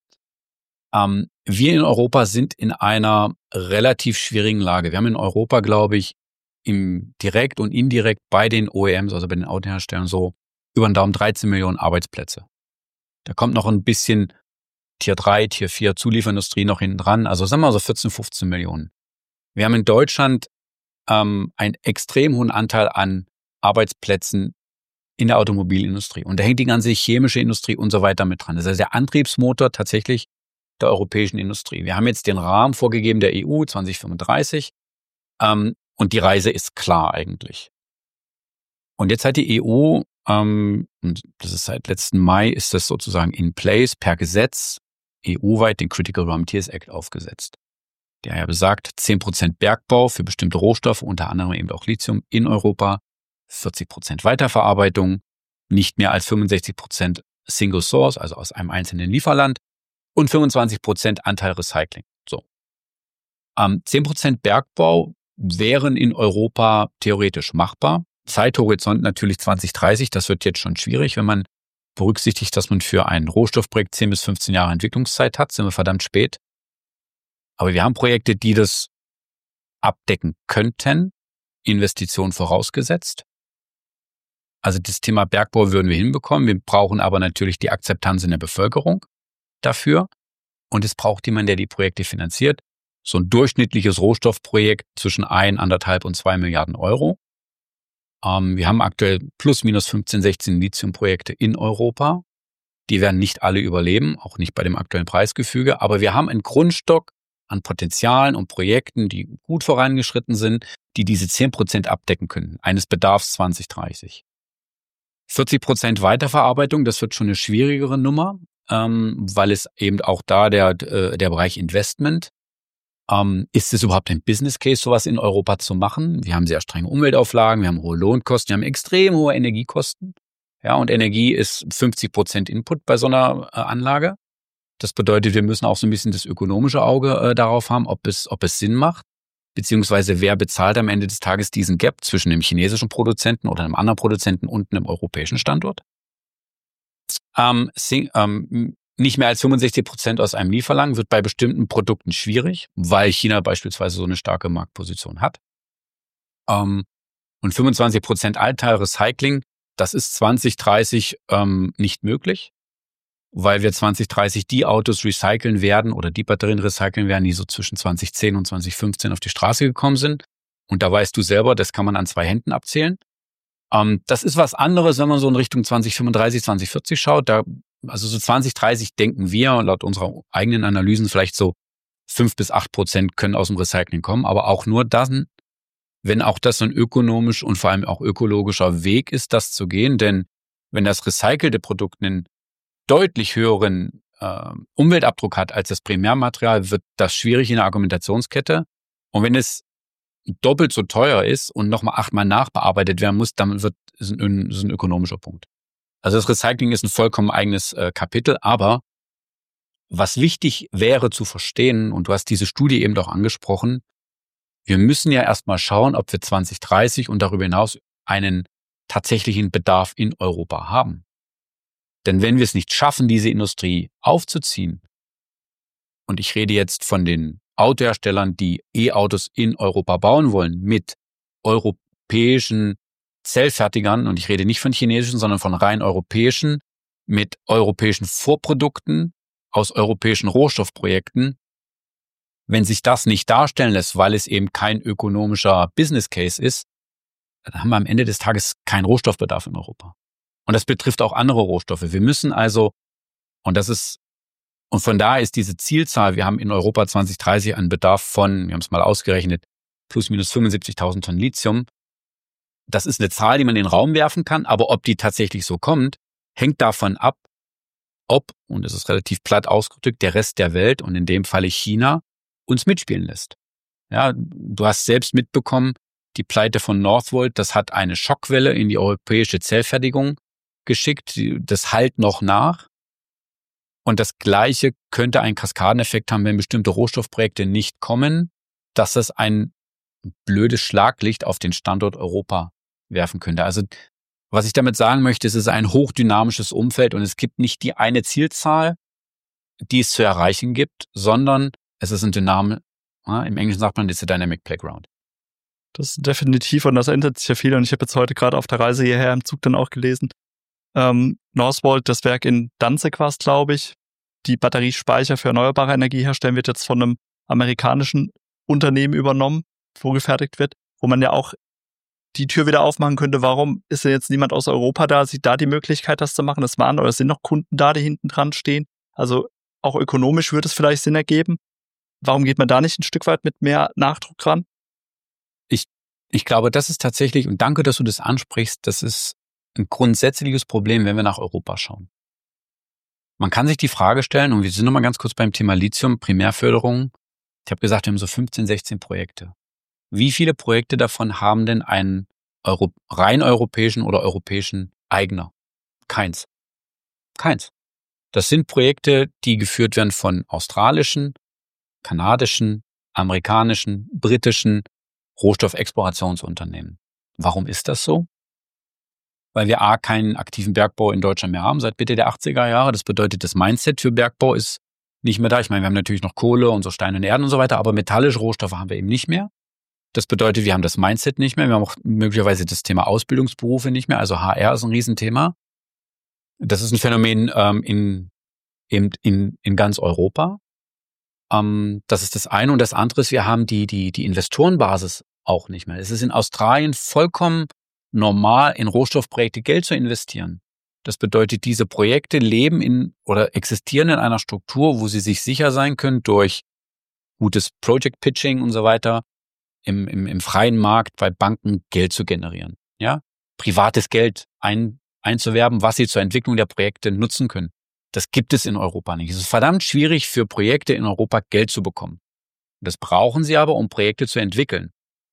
Wir in Europa sind in einer relativ schwierigen Lage. Wir haben in Europa, glaube ich, direkt und indirekt bei den OEMs, also bei den Autoherstellern, so über den Daumen 13 Millionen Arbeitsplätze. Da kommt noch ein bisschen Tier 3, Tier 4 Zulieferindustrie noch hinten dran, also sagen wir mal so 14, 15 Millionen. Wir haben in Deutschland einen extrem hohen Anteil an Arbeitsplätzen in der Automobilindustrie. Und da hängt die ganze chemische Industrie und so weiter mit dran. Das ist also der Antriebsmotor tatsächlich der europäischen Industrie. Wir haben jetzt den Rahmen vorgegeben der EU 2035 und die Reise ist klar eigentlich. Und jetzt hat die EU und das ist seit letzten Mai, ist das sozusagen in place per Gesetz EU-weit den Critical Raw Materials Act aufgesetzt, der ja besagt, 10% Bergbau für bestimmte Rohstoffe, unter anderem eben auch Lithium in Europa, 40% Weiterverarbeitung, nicht mehr als 65% Single Source, also aus einem einzelnen Lieferland und 25% Anteil Recycling. So. 10% Bergbau wären in Europa theoretisch machbar. Zeithorizont natürlich 2030, das wird jetzt schon schwierig, wenn man berücksichtigt, dass man für ein Rohstoffprojekt 10 bis 15 Jahre Entwicklungszeit hat, sind wir verdammt spät. Aber wir haben Projekte, die das abdecken könnten, Investitionen vorausgesetzt. Also das Thema Bergbau würden wir hinbekommen. Wir brauchen aber natürlich die Akzeptanz in der Bevölkerung dafür. Und es braucht jemand, der die Projekte finanziert. So ein durchschnittliches Rohstoffprojekt zwischen 1,5 und 2 Milliarden Euro. Wir haben aktuell plus minus 15, 16 Lithium-Projekte in Europa. Die werden nicht alle überleben, auch nicht bei dem aktuellen Preisgefüge. Aber wir haben einen Grundstock an Potenzialen und Projekten, die gut vorangeschritten sind, die diese 10% abdecken können, eines Bedarfs 2030. 40% Weiterverarbeitung, das wird schon eine schwierigere Nummer, weil es eben auch da der Bereich Investment, ist es überhaupt ein Business Case, sowas in Europa zu machen? Wir haben sehr strenge Umweltauflagen, wir haben hohe Lohnkosten, wir haben extrem hohe Energiekosten. Ja, und Energie ist 50% Input bei so einer Anlage. Das bedeutet, wir müssen auch so ein bisschen das ökonomische Auge darauf haben, ob es Sinn macht, beziehungsweise wer bezahlt am Ende des Tages diesen Gap zwischen dem chinesischen Produzenten oder einem anderen Produzenten und einem europäischen Standort. Nicht mehr als 65% aus einem Lieferland wird bei bestimmten Produkten schwierig, weil China beispielsweise so eine starke Marktposition hat. Und 25% Anteil Recycling, das ist 2030 nicht möglich, weil wir 2030 die Autos recyceln werden oder die Batterien recyceln werden, die so zwischen 2010 und 2015 auf die Straße gekommen sind. Und da weißt du selber, das kann man an 2 Händen abzählen. Das ist was anderes, wenn man so in Richtung 2035, 2040 schaut. Also so 2030 denken wir, laut unserer eigenen Analysen, vielleicht so 5 bis 8% können aus dem Recycling kommen. Aber auch nur dann, wenn auch das ein ökonomisch und vor allem auch ökologischer Weg ist, das zu gehen. Denn wenn das recycelte Produkt einen deutlich höheren Umweltabdruck hat als das Primärmaterial, wird das schwierig in der Argumentationskette. Und wenn es doppelt so teuer ist und nochmal 8-mal nachbearbeitet werden muss, dann wird es ein ökonomischer Punkt. Also das Recycling ist ein vollkommen eigenes Kapitel, aber was wichtig wäre zu verstehen, und du hast diese Studie eben doch angesprochen, wir müssen ja erstmal schauen, ob wir 2030 und darüber hinaus einen tatsächlichen Bedarf in Europa haben. Denn wenn wir es nicht schaffen, diese Industrie aufzuziehen, und ich rede jetzt von den Autoherstellern, die E-Autos in Europa bauen wollen, mit europäischen Zellfertigern, und ich rede nicht von chinesischen, sondern von rein europäischen, mit europäischen Vorprodukten aus europäischen Rohstoffprojekten. Wenn sich das nicht darstellen lässt, weil es eben kein ökonomischer Business Case ist, dann haben wir am Ende des Tages keinen Rohstoffbedarf in Europa. Und das betrifft auch andere Rohstoffe. Wir müssen also, und von daher ist diese Zielzahl, wir haben in Europa 2030 einen Bedarf von, wir haben es mal ausgerechnet, plus minus 75.000 Tonnen Lithium. Das ist eine Zahl, die man in den Raum werfen kann, aber ob die tatsächlich so kommt, hängt davon ab, ob, und das ist relativ platt ausgedrückt, der Rest der Welt und in dem Falle China uns mitspielen lässt. Ja, du hast selbst mitbekommen, die Pleite von Northvolt, das hat eine Schockwelle in die europäische Zellfertigung geschickt, das hallt noch nach. Und das Gleiche könnte einen Kaskadeneffekt haben, wenn bestimmte Rohstoffprojekte nicht kommen, dass das ein blödes Schlaglicht auf den Standort Europa werfen könnte. Also was ich damit sagen möchte, es ist ein hochdynamisches Umfeld und es gibt nicht die eine Zielzahl, die es zu erreichen gibt, sondern es ist ein Dynamik, im Englischen sagt man, it's a dynamic playground.
Das ist definitiv, und das ändert sich ja viel. Und ich habe jetzt heute gerade auf der Reise hierher im Zug dann auch gelesen, Northvolt, das Werk in Danzig war es, glaube ich, die Batteriespeicher für erneuerbare Energie herstellen, wird jetzt von einem amerikanischen Unternehmen übernommen, vorgefertigt wird, wo man ja auch die Tür wieder aufmachen könnte, warum ist denn jetzt niemand aus Europa da, sieht da die Möglichkeit, das zu machen, das mal an, oder sind noch Kunden da, die hinten dran stehen? Also auch ökonomisch würde es vielleicht Sinn ergeben. Warum geht man da nicht ein Stück weit mit mehr Nachdruck ran?
Ich glaube, das ist tatsächlich, und danke, dass du das ansprichst, das ist ein grundsätzliches Problem, wenn wir nach Europa schauen. Man kann sich die Frage stellen, und wir sind nochmal ganz kurz beim Thema Lithium, Primärförderung. Ich habe gesagt, wir haben so 15, 16 Projekte. Wie viele Projekte davon haben denn einen rein europäischen oder europäischen Eigner? Keins. Das sind Projekte, die geführt werden von australischen, kanadischen, amerikanischen, britischen Rohstoffexplorationsunternehmen. Warum ist das so? Weil wir keinen aktiven Bergbau in Deutschland mehr haben seit Mitte der 80er Jahre. Das bedeutet, das Mindset für Bergbau ist nicht mehr da. Ich meine, wir haben natürlich noch Kohle und so Stein und Erden und so weiter, aber metallische Rohstoffe haben wir eben nicht mehr. Das bedeutet, wir haben das Mindset nicht mehr. Wir haben auch möglicherweise das Thema Ausbildungsberufe nicht mehr. Also HR ist ein Riesenthema. Das ist ein Phänomen in ganz Europa. Das ist das eine. Und das andere ist, wir haben die Investorenbasis auch nicht mehr. Es ist in Australien vollkommen normal, in Rohstoffprojekte Geld zu investieren. Das bedeutet, diese Projekte leben oder existieren in einer Struktur, wo sie sich sicher sein können, durch gutes Project Pitching und so weiter, im freien Markt bei Banken Geld zu generieren. Ja? Privates Geld einzuwerben, was sie zur Entwicklung der Projekte nutzen können. Das gibt es in Europa nicht. Es ist verdammt schwierig für Projekte in Europa Geld zu bekommen. Das brauchen sie aber, um Projekte zu entwickeln.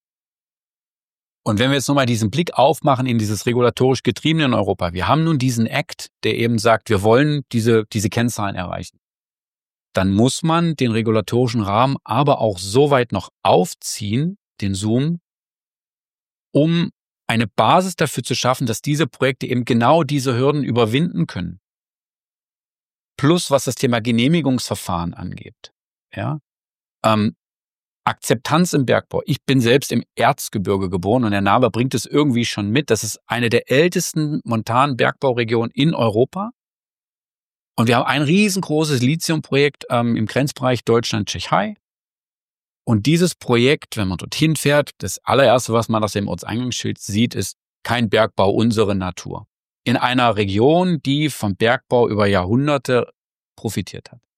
Und wenn wir jetzt nochmal diesen Blick aufmachen in dieses regulatorisch Getriebene in Europa, wir haben nun diesen Act, der eben sagt, wir wollen diese Kennzahlen erreichen. Dann muss man den regulatorischen Rahmen aber auch so weit noch aufziehen, den Zoom, um eine Basis dafür zu schaffen, dass diese Projekte eben genau diese Hürden überwinden können. Plus, was das Thema Genehmigungsverfahren angeht. Ja? Akzeptanz im Bergbau. Ich bin selbst im Erzgebirge geboren und der Name bringt es irgendwie schon mit. Das ist eine der ältesten montanen Bergbauregionen in Europa. Und wir haben ein riesengroßes Lithiumprojekt im Grenzbereich Deutschland-Tschechei. Und dieses Projekt, wenn man dorthin fährt, das allererste, was man aus dem Ortseingangsschild sieht, ist kein Bergbau, unsere Natur. In einer Region, die vom Bergbau über Jahrhunderte profitiert hat.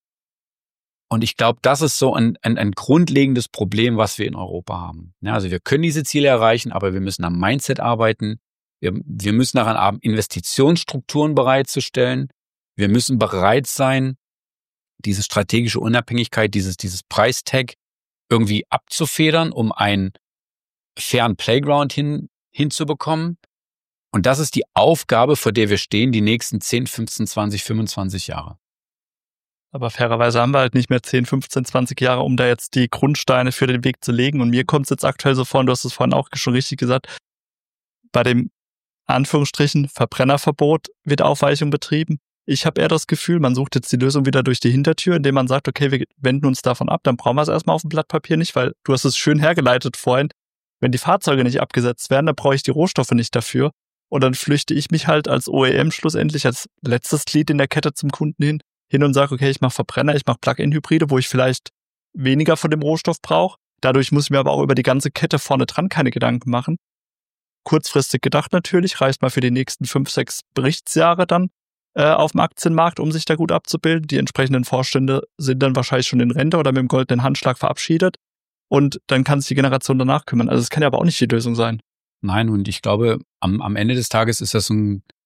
Und ich glaube, das ist so ein grundlegendes Problem, was wir in Europa haben. Ja, also wir können diese Ziele erreichen, aber wir müssen am Mindset arbeiten. Wir müssen daran arbeiten, Investitionsstrukturen bereitzustellen. Wir müssen bereit sein, diese strategische Unabhängigkeit, dieses Preistag irgendwie abzufedern, um einen fairen Playground hinzubekommen. Und das ist die Aufgabe, vor der wir stehen, die nächsten 10, 15, 20, 25 Jahre.
Aber fairerweise haben wir halt nicht mehr 10, 15, 20 Jahre, um da jetzt die Grundsteine für den Weg zu legen. Und mir kommt es jetzt aktuell so vor, und du hast es vorhin auch schon richtig gesagt, bei dem Anführungsstrichen Verbrennerverbot wird Aufweichung betrieben. Ich habe eher das Gefühl, man sucht jetzt die Lösung wieder durch die Hintertür, indem man sagt, okay, wir wenden uns davon ab, dann brauchen wir es erstmal auf dem Blatt Papier nicht, weil du hast es schön hergeleitet vorhin, wenn die Fahrzeuge nicht abgesetzt werden, dann brauche ich die Rohstoffe nicht dafür. Und dann flüchte ich mich halt als OEM schlussendlich als letztes Glied in der Kette zum Kunden hin und sage, okay, ich mache Verbrenner, ich mache Plug-in-Hybride, wo ich vielleicht weniger von dem Rohstoff brauche. Dadurch muss ich mir aber auch über die ganze Kette vorne dran keine Gedanken machen. Kurzfristig gedacht natürlich, reicht mal für die nächsten 5, 6 Berichtsjahre dann auf dem Aktienmarkt, um sich da gut abzubilden. Die entsprechenden Vorstände sind dann wahrscheinlich schon in Rente oder mit dem goldenen Handschlag verabschiedet. Und dann kann sich die Generation danach kümmern. Also es kann ja aber auch nicht die Lösung sein.
Nein, und ich glaube, am Ende des Tages ist das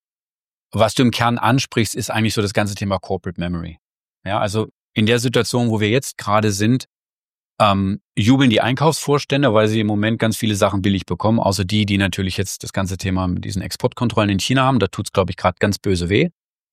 was du im Kern ansprichst, ist eigentlich so das ganze Thema Corporate Memory. Ja, also in der Situation, wo wir jetzt gerade sind, jubeln die Einkaufsvorstände, weil sie im Moment ganz viele Sachen billig bekommen, außer die natürlich jetzt das ganze Thema mit diesen Exportkontrollen in China haben. Da tut's, glaube ich, gerade ganz böse weh.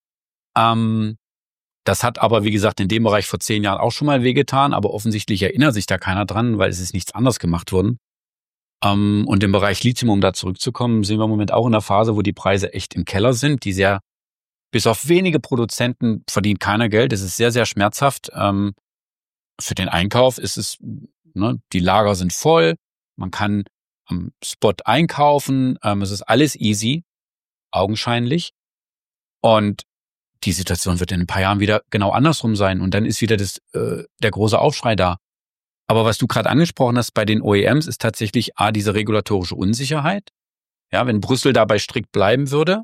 Das hat aber, wie gesagt, in dem Bereich vor 10 Jahren auch schon mal wehgetan, aber offensichtlich erinnert sich da keiner dran, weil es ist nichts anderes gemacht worden. Und im Bereich Lithium, um da zurückzukommen, sind wir im Moment auch in einer Phase, wo die Preise echt im Keller sind. Bis auf wenige Produzenten verdient keiner Geld. Es ist sehr, sehr schmerzhaft. Für den Einkauf ist es, die Lager sind voll. Man kann am Spot einkaufen. Es ist alles easy, augenscheinlich. Und die Situation wird in ein paar Jahren wieder genau andersrum sein. Und dann ist wieder der große Aufschrei da. Aber was du gerade angesprochen hast bei den OEMs, ist tatsächlich diese regulatorische Unsicherheit. Ja, wenn Brüssel dabei strikt bleiben würde,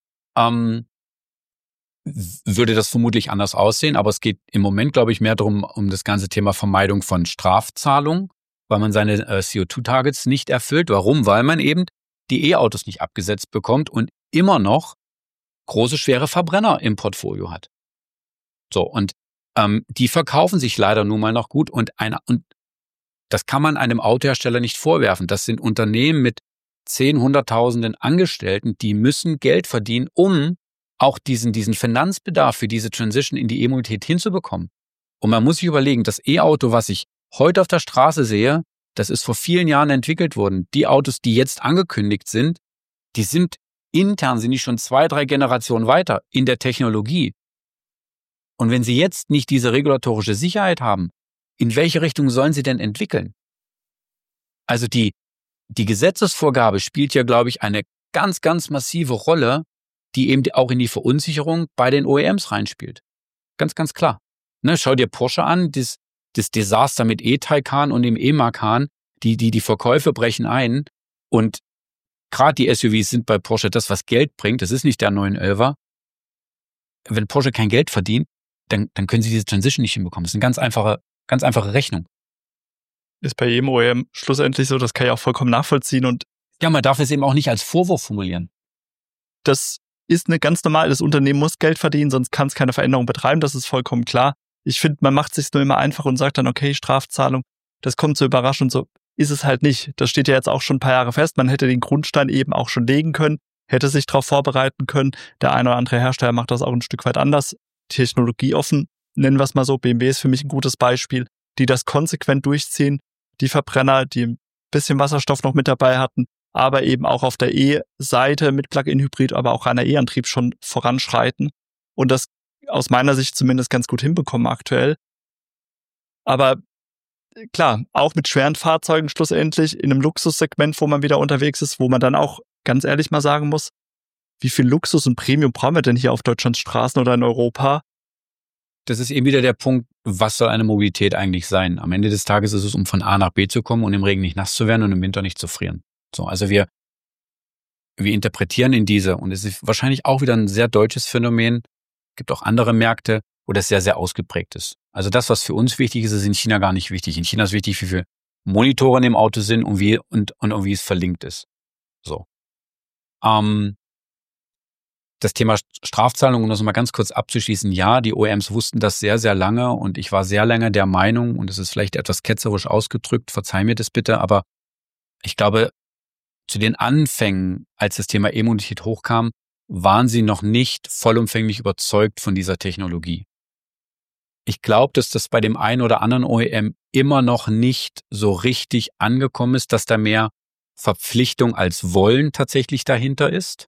würde das vermutlich anders aussehen. Aber es geht im Moment, glaube ich, mehr darum, um das ganze Thema Vermeidung von Strafzahlungen, weil man seine CO2-Targets nicht erfüllt. Warum? Weil man eben die E-Autos nicht abgesetzt bekommt und immer noch große, schwere Verbrenner im Portfolio hat. So, und die verkaufen sich leider nun mal noch gut und das kann man einem Autohersteller nicht vorwerfen. Das sind Unternehmen mit 10, 100.000 Angestellten, die müssen Geld verdienen, um auch diesen Finanzbedarf für diese Transition in die E-Mobilität hinzubekommen. Und man muss sich überlegen, das E-Auto, was ich heute auf der Straße sehe, das ist vor vielen Jahren entwickelt worden. Die Autos, die jetzt angekündigt sind, die sind intern, sind die schon 2, 3 Generationen weiter in der Technologie. Und wenn sie jetzt nicht diese regulatorische Sicherheit haben, in welche Richtung sollen sie denn entwickeln? Also die Gesetzesvorgabe spielt ja, glaube ich, eine ganz, ganz massive Rolle, die eben auch in die Verunsicherung bei den OEMs reinspielt. Ganz, ganz klar. Ne, schau dir Porsche an, das Desaster mit E-Taycan und dem E-Macan, die Verkäufe brechen ein und gerade die SUVs sind bei Porsche das, was Geld bringt. Das ist nicht der 911er. Wenn Porsche kein Geld verdient, dann können sie diese Transition nicht hinbekommen. Das ist eine ganz einfache Rechnung.
Ist bei jedem OEM schlussendlich so, das kann ich auch vollkommen nachvollziehen. Und
ja, man darf es eben auch nicht als Vorwurf formulieren.
Das ist eine ganz normal, das Unternehmen muss Geld verdienen, sonst kann es keine Veränderung betreiben, das ist vollkommen klar. Ich finde, man macht es sich nur immer einfach und sagt dann, okay, Strafzahlung, das kommt so überraschend, so ist es halt nicht. Das steht ja jetzt auch schon ein paar Jahre fest. Man hätte den Grundstein eben auch schon legen können, hätte sich darauf vorbereiten können. Der eine oder andere Hersteller macht das auch ein Stück weit anders. Technologieoffen, nennen wir es mal so. BMW ist für mich ein gutes Beispiel, die das konsequent durchziehen. Die Verbrenner, die ein bisschen Wasserstoff noch mit dabei hatten, aber eben auch auf der E-Seite mit Plug-in-Hybrid, aber auch einer E-Antrieb schon voranschreiten und das aus meiner Sicht zumindest ganz gut hinbekommen aktuell. Aber klar, auch mit schweren Fahrzeugen schlussendlich in einem Luxussegment, wo man wieder unterwegs ist, wo man dann auch ganz ehrlich mal sagen muss, wie viel Luxus und Premium brauchen wir denn hier auf Deutschlands Straßen oder in Europa?
Das ist eben wieder der Punkt, was soll eine Mobilität eigentlich sein? Am Ende des Tages ist es, um von A nach B zu kommen und im Regen nicht nass zu werden und im Winter nicht zu frieren. So, also wir interpretieren in diese, und es ist wahrscheinlich auch wieder ein sehr deutsches Phänomen, gibt auch andere Märkte, wo das sehr, sehr ausgeprägt ist. Also das, was für uns wichtig ist, ist in China gar nicht wichtig. In China ist wichtig, wie viele Monitore in dem Auto sind und wie es verlinkt ist. So. Das Thema Strafzahlung, um das mal ganz kurz abzuschließen, ja, die OEMs wussten das sehr, sehr lange und ich war sehr lange der Meinung, und es ist vielleicht etwas ketzerisch ausgedrückt, verzeih mir das bitte, aber ich glaube, zu den Anfängen, als das Thema E-Mobilität hochkam, waren sie noch nicht vollumfänglich überzeugt von dieser Technologie. Ich glaube, dass das bei dem einen oder anderen OEM immer noch nicht so richtig angekommen ist, dass da mehr Verpflichtung als Wollen tatsächlich dahinter ist,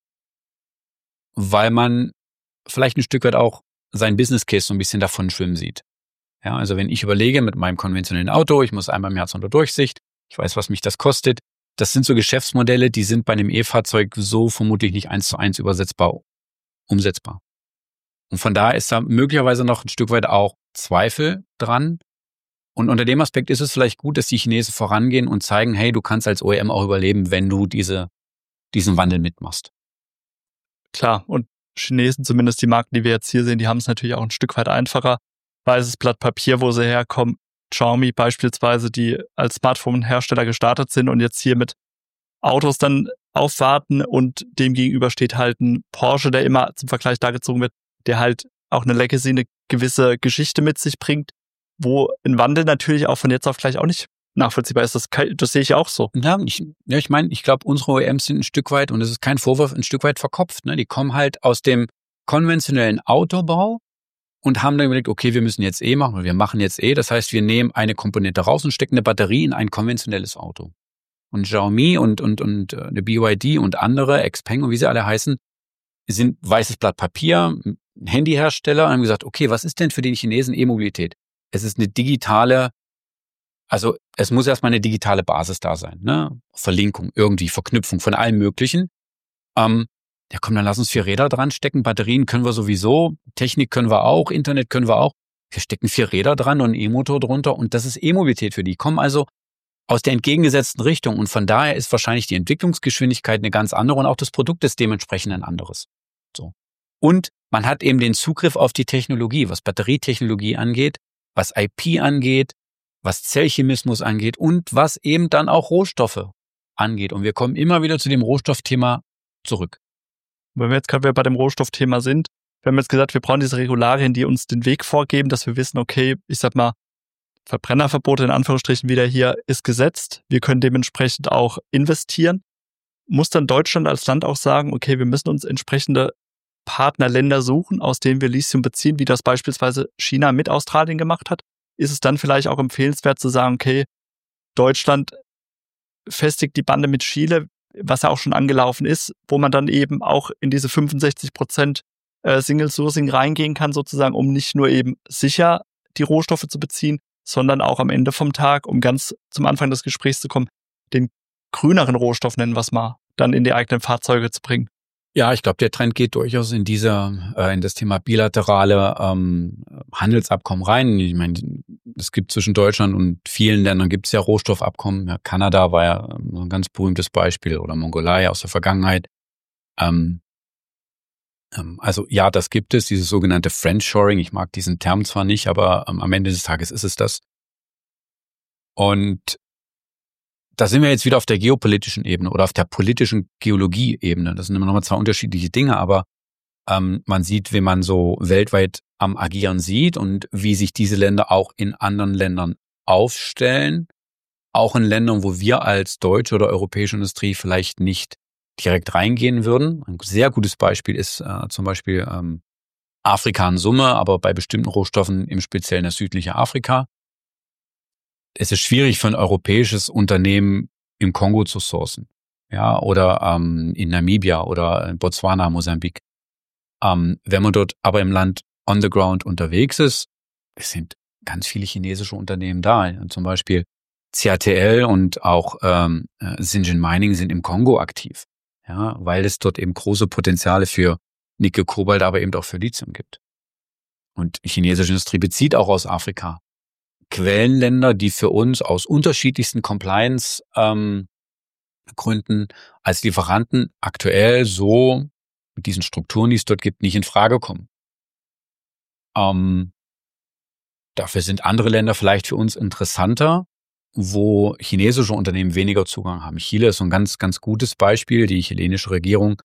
weil man vielleicht ein Stück weit auch seinen Business Case so ein bisschen davon schwimmen sieht. Ja, also wenn ich überlege mit meinem konventionellen Auto, ich muss einmal im Jahr zur Durchsicht, ich weiß, was mich das kostet. Das sind so Geschäftsmodelle, die sind bei einem E-Fahrzeug so vermutlich nicht 1:1 umsetzbar. Und von daher ist da möglicherweise noch ein Stück weit auch Zweifel dran. Und unter dem Aspekt ist es vielleicht gut, dass die Chinesen vorangehen und zeigen, hey, du kannst als OEM auch überleben, wenn du diesen Wandel mitmachst.
Klar, und Chinesen, zumindest die Marken, die wir jetzt hier sehen, die haben es natürlich auch ein Stück weit einfacher. Weißes Blatt Papier, wo sie herkommen. Xiaomi beispielsweise, die als Smartphone-Hersteller gestartet sind und jetzt hier mit Autos dann aufwarten und dem gegenüber steht halt ein Porsche, der immer zum Vergleich dargezogen wird, der halt auch eine Legacy, eine gewisse Geschichte mit sich bringt, wo ein Wandel natürlich auch von jetzt auf gleich auch nicht nachvollziehbar ist. Das sehe ich auch so.
Ja, ich meine, ich glaube, unsere OEMs sind ein Stück weit, und das ist kein Vorwurf, ein Stück weit verkopft. Ne? Die kommen halt aus dem konventionellen Autobau und haben dann überlegt, okay, wir müssen jetzt machen, oder wir machen jetzt Das heißt, wir nehmen eine Komponente raus und stecken eine Batterie in ein konventionelles Auto. Und Xiaomi und eine BYD und andere, Xpeng und wie sie alle heißen, sind weißes Blatt Papier, Handyhersteller, und haben gesagt, okay, was ist denn für den Chinesen E-Mobilität? Es ist eine digitale, also es muss erstmal eine digitale Basis da sein, ne? Verlinkung, irgendwie, Verknüpfung von allem Möglichen. Ja komm, dann lass uns 4 Räder dran stecken, Batterien können wir sowieso, Technik können wir auch, Internet können wir auch. Wir stecken 4 Räder dran und einen E-Motor drunter und das ist E-Mobilität für die. Die kommen also aus der entgegengesetzten Richtung und von daher ist wahrscheinlich die Entwicklungsgeschwindigkeit eine ganz andere und auch das Produkt ist dementsprechend ein anderes. So. Und man hat eben den Zugriff auf die Technologie, was Batterietechnologie angeht, was IP angeht, was Zellchemismus angeht und was eben dann auch Rohstoffe angeht. Und wir kommen immer wieder zu dem Rohstoffthema zurück.
Wenn wir jetzt gerade bei dem Rohstoffthema sind, wir haben jetzt gesagt, wir brauchen diese Regularien, die uns den Weg vorgeben, dass wir wissen, okay, ich sag mal, Verbrennerverbote in Anführungsstrichen wieder hier ist gesetzt. Wir können dementsprechend auch investieren. Muss dann Deutschland als Land auch sagen, okay, wir müssen uns entsprechende Partnerländer suchen, aus denen wir Lithium beziehen, wie das beispielsweise China mit Australien gemacht hat? Ist es dann vielleicht auch empfehlenswert zu sagen, okay, Deutschland festigt die Bande mit Chile, was ja auch schon angelaufen ist, wo man dann eben auch in diese 65% Single Sourcing reingehen kann, sozusagen, um nicht nur eben sicher die Rohstoffe zu beziehen, sondern auch am Ende vom Tag, um ganz zum Anfang des Gesprächs zu kommen, den grüneren Rohstoff, nennen wir es mal, dann in die eigenen Fahrzeuge zu bringen.
Ja, ich glaube, der Trend geht durchaus in das Thema bilaterale Handelsabkommen rein. Ich meine, es gibt zwischen Deutschland und vielen Ländern gibt es ja Rohstoffabkommen. Ja, Kanada war ja ein ganz berühmtes Beispiel oder Mongolei aus der Vergangenheit. Also ja, das gibt es, dieses sogenannte Friendshoring. Ich mag diesen Term zwar nicht, aber am Ende des Tages ist es das. Und da sind wir jetzt wieder auf der geopolitischen Ebene oder auf der politischen Geologie-Ebene. Das sind immer nochmal zwei unterschiedliche Dinge, aber man sieht, wie man so weltweit am Agieren sieht und wie sich diese Länder auch in anderen Ländern aufstellen. Auch in Ländern, wo wir als deutsche oder europäische Industrie vielleicht nicht direkt reingehen würden. Ein sehr gutes Beispiel ist zum Beispiel Afrika in Summe, aber bei bestimmten Rohstoffen im Speziellen das südliche Afrika. Es ist schwierig für ein europäisches Unternehmen im Kongo zu sourcen, ja, oder in Namibia oder in Botswana, Mosambik. Wenn man dort aber im Land on the ground unterwegs ist, es sind ganz viele chinesische Unternehmen da. Zum Beispiel CATL und auch Zijin Mining sind im Kongo aktiv, ja, weil es dort eben große Potenziale für Nickel, Kobalt, aber eben auch für Lithium gibt. Und chinesische Industrie bezieht auch aus Afrika Quellenländer, die für uns aus unterschiedlichsten Compliance-Gründen als Lieferanten aktuell so mit diesen Strukturen, die es dort gibt, nicht in Frage kommen. Dafür sind andere Länder vielleicht für uns interessanter, wo chinesische Unternehmen weniger Zugang haben. Chile ist so ein ganz, ganz gutes Beispiel. Die chilenische Regierung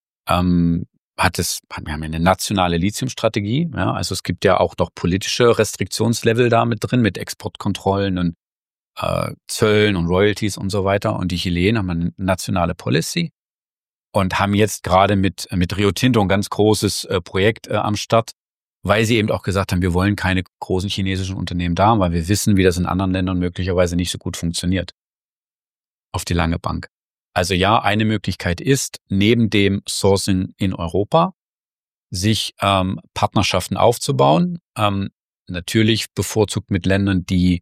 wir haben eine nationale Lithiumstrategie. Ja, also es gibt ja auch noch politische Restriktionslevel da mit drin, mit Exportkontrollen und Zöllen und Royalties und so weiter. Und die Chilenen haben eine nationale Policy und haben jetzt gerade mit Rio Tinto ein ganz großes Projekt am Start, weil sie eben auch gesagt haben, wir wollen keine großen chinesischen Unternehmen da haben, weil wir wissen, wie das in anderen Ländern möglicherweise nicht so gut funktioniert. Auf die lange Bank. Also ja, eine Möglichkeit ist, neben dem Sourcing in Europa, sich Partnerschaften aufzubauen. Natürlich bevorzugt mit Ländern, die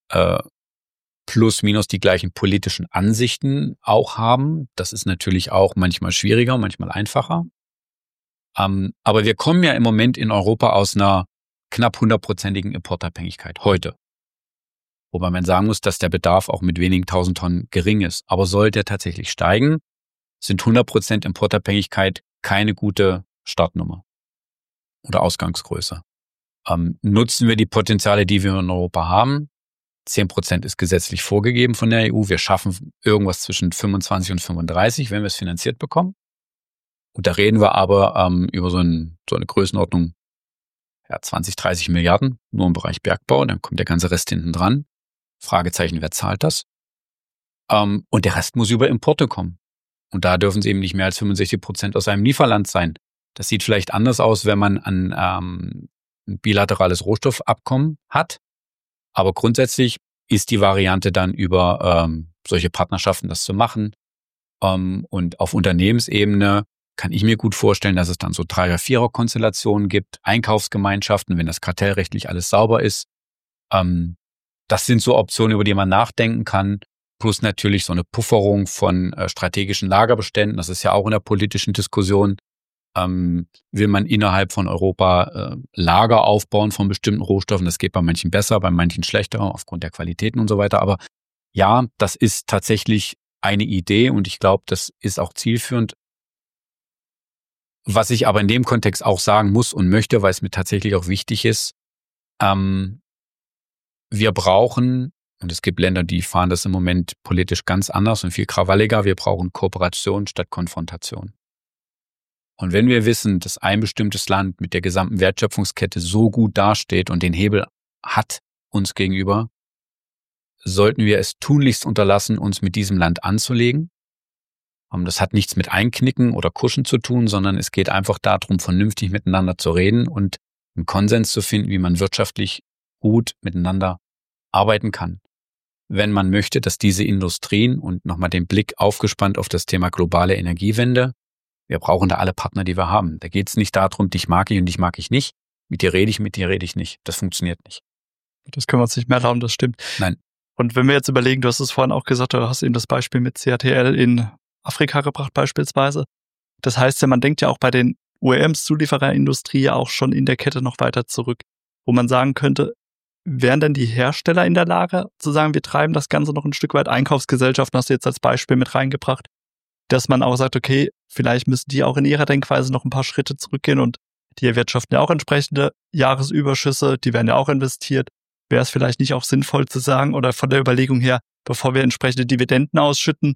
plus minus die gleichen politischen Ansichten auch haben. Das ist natürlich auch manchmal schwieriger, manchmal einfacher. Aber wir kommen ja im Moment in Europa aus einer knapp 100%igen Importabhängigkeit heute. Wobei man sagen muss, dass der Bedarf auch mit wenigen 1000 Tonnen gering ist. Aber sollte er tatsächlich steigen, sind 100% Importabhängigkeit keine gute Startnummer oder Ausgangsgröße. Nutzen wir die Potenziale, die wir in Europa haben. 10% ist gesetzlich vorgegeben von der EU. Wir schaffen irgendwas zwischen 25 und 35, wenn wir es finanziert bekommen. Und da reden wir aber über so eine Größenordnung, ja, 20, 30 Milliarden, nur im Bereich Bergbau. Dann kommt der ganze Rest hinten dran. Fragezeichen, wer zahlt das? Und der Rest muss über Importe kommen. Und da dürfen es eben nicht mehr als 65% aus einem Lieferland sein. Das sieht vielleicht anders aus, wenn man ein bilaterales Rohstoffabkommen hat. Aber grundsätzlich ist die Variante dann über solche Partnerschaften das zu machen. Und auf Unternehmensebene kann ich mir gut vorstellen, dass es dann so 3er, 4er Konstellationen gibt, Einkaufsgemeinschaften, wenn das kartellrechtlich alles sauber ist. Das sind so Optionen, über die man nachdenken kann. Plus natürlich so eine Pufferung von strategischen Lagerbeständen. Das ist ja auch in der politischen Diskussion. Will man innerhalb von Europa Lager aufbauen von bestimmten Rohstoffen? Das geht bei manchen besser, bei manchen schlechter, aufgrund der Qualitäten und so weiter. Aber ja, das ist tatsächlich eine Idee und ich glaube, das ist auch zielführend. Was ich aber in dem Kontext auch sagen muss und möchte, weil es mir tatsächlich auch wichtig ist, wir brauchen Und es gibt Länder, die fahren das im Moment politisch ganz anders und viel krawalliger. Wir brauchen Kooperation statt Konfrontation. Und wenn wir wissen, dass ein bestimmtes Land mit der gesamten Wertschöpfungskette so gut dasteht und den Hebel hat uns gegenüber, sollten wir es tunlichst unterlassen, uns mit diesem Land anzulegen. Das hat nichts mit Einknicken oder Kuschen zu tun, sondern es geht einfach darum, vernünftig miteinander zu reden und einen Konsens zu finden, wie man wirtschaftlich gut miteinander arbeiten kann. Wenn man möchte, dass diese Industrien und nochmal den Blick aufgespannt auf das Thema globale Energiewende, wir brauchen da alle Partner, die wir haben. Da geht es nicht darum, dich mag ich und dich mag ich nicht. Mit dir rede ich nicht. Das funktioniert nicht.
Das können wir uns nicht mehr erlauben, das stimmt.
Nein.
Und wenn wir jetzt überlegen, du hast es vorhin auch gesagt, du hast eben das Beispiel mit CATL in Afrika gebracht beispielsweise. Das heißt ja, man denkt ja auch bei den OEMs, Zuliefererindustrie, ja auch schon in der Kette noch weiter zurück, wo man sagen könnte, wären denn die Hersteller in der Lage zu sagen, wir treiben das Ganze noch ein Stück weit, Einkaufsgesellschaften hast du jetzt als Beispiel mit reingebracht, dass man auch sagt, okay, vielleicht müssen die auch in ihrer Denkweise noch ein paar Schritte zurückgehen und die erwirtschaften ja auch entsprechende Jahresüberschüsse, die werden ja auch investiert. Wäre es vielleicht nicht auch sinnvoll zu sagen oder von der Überlegung her, bevor wir entsprechende Dividenden ausschütten,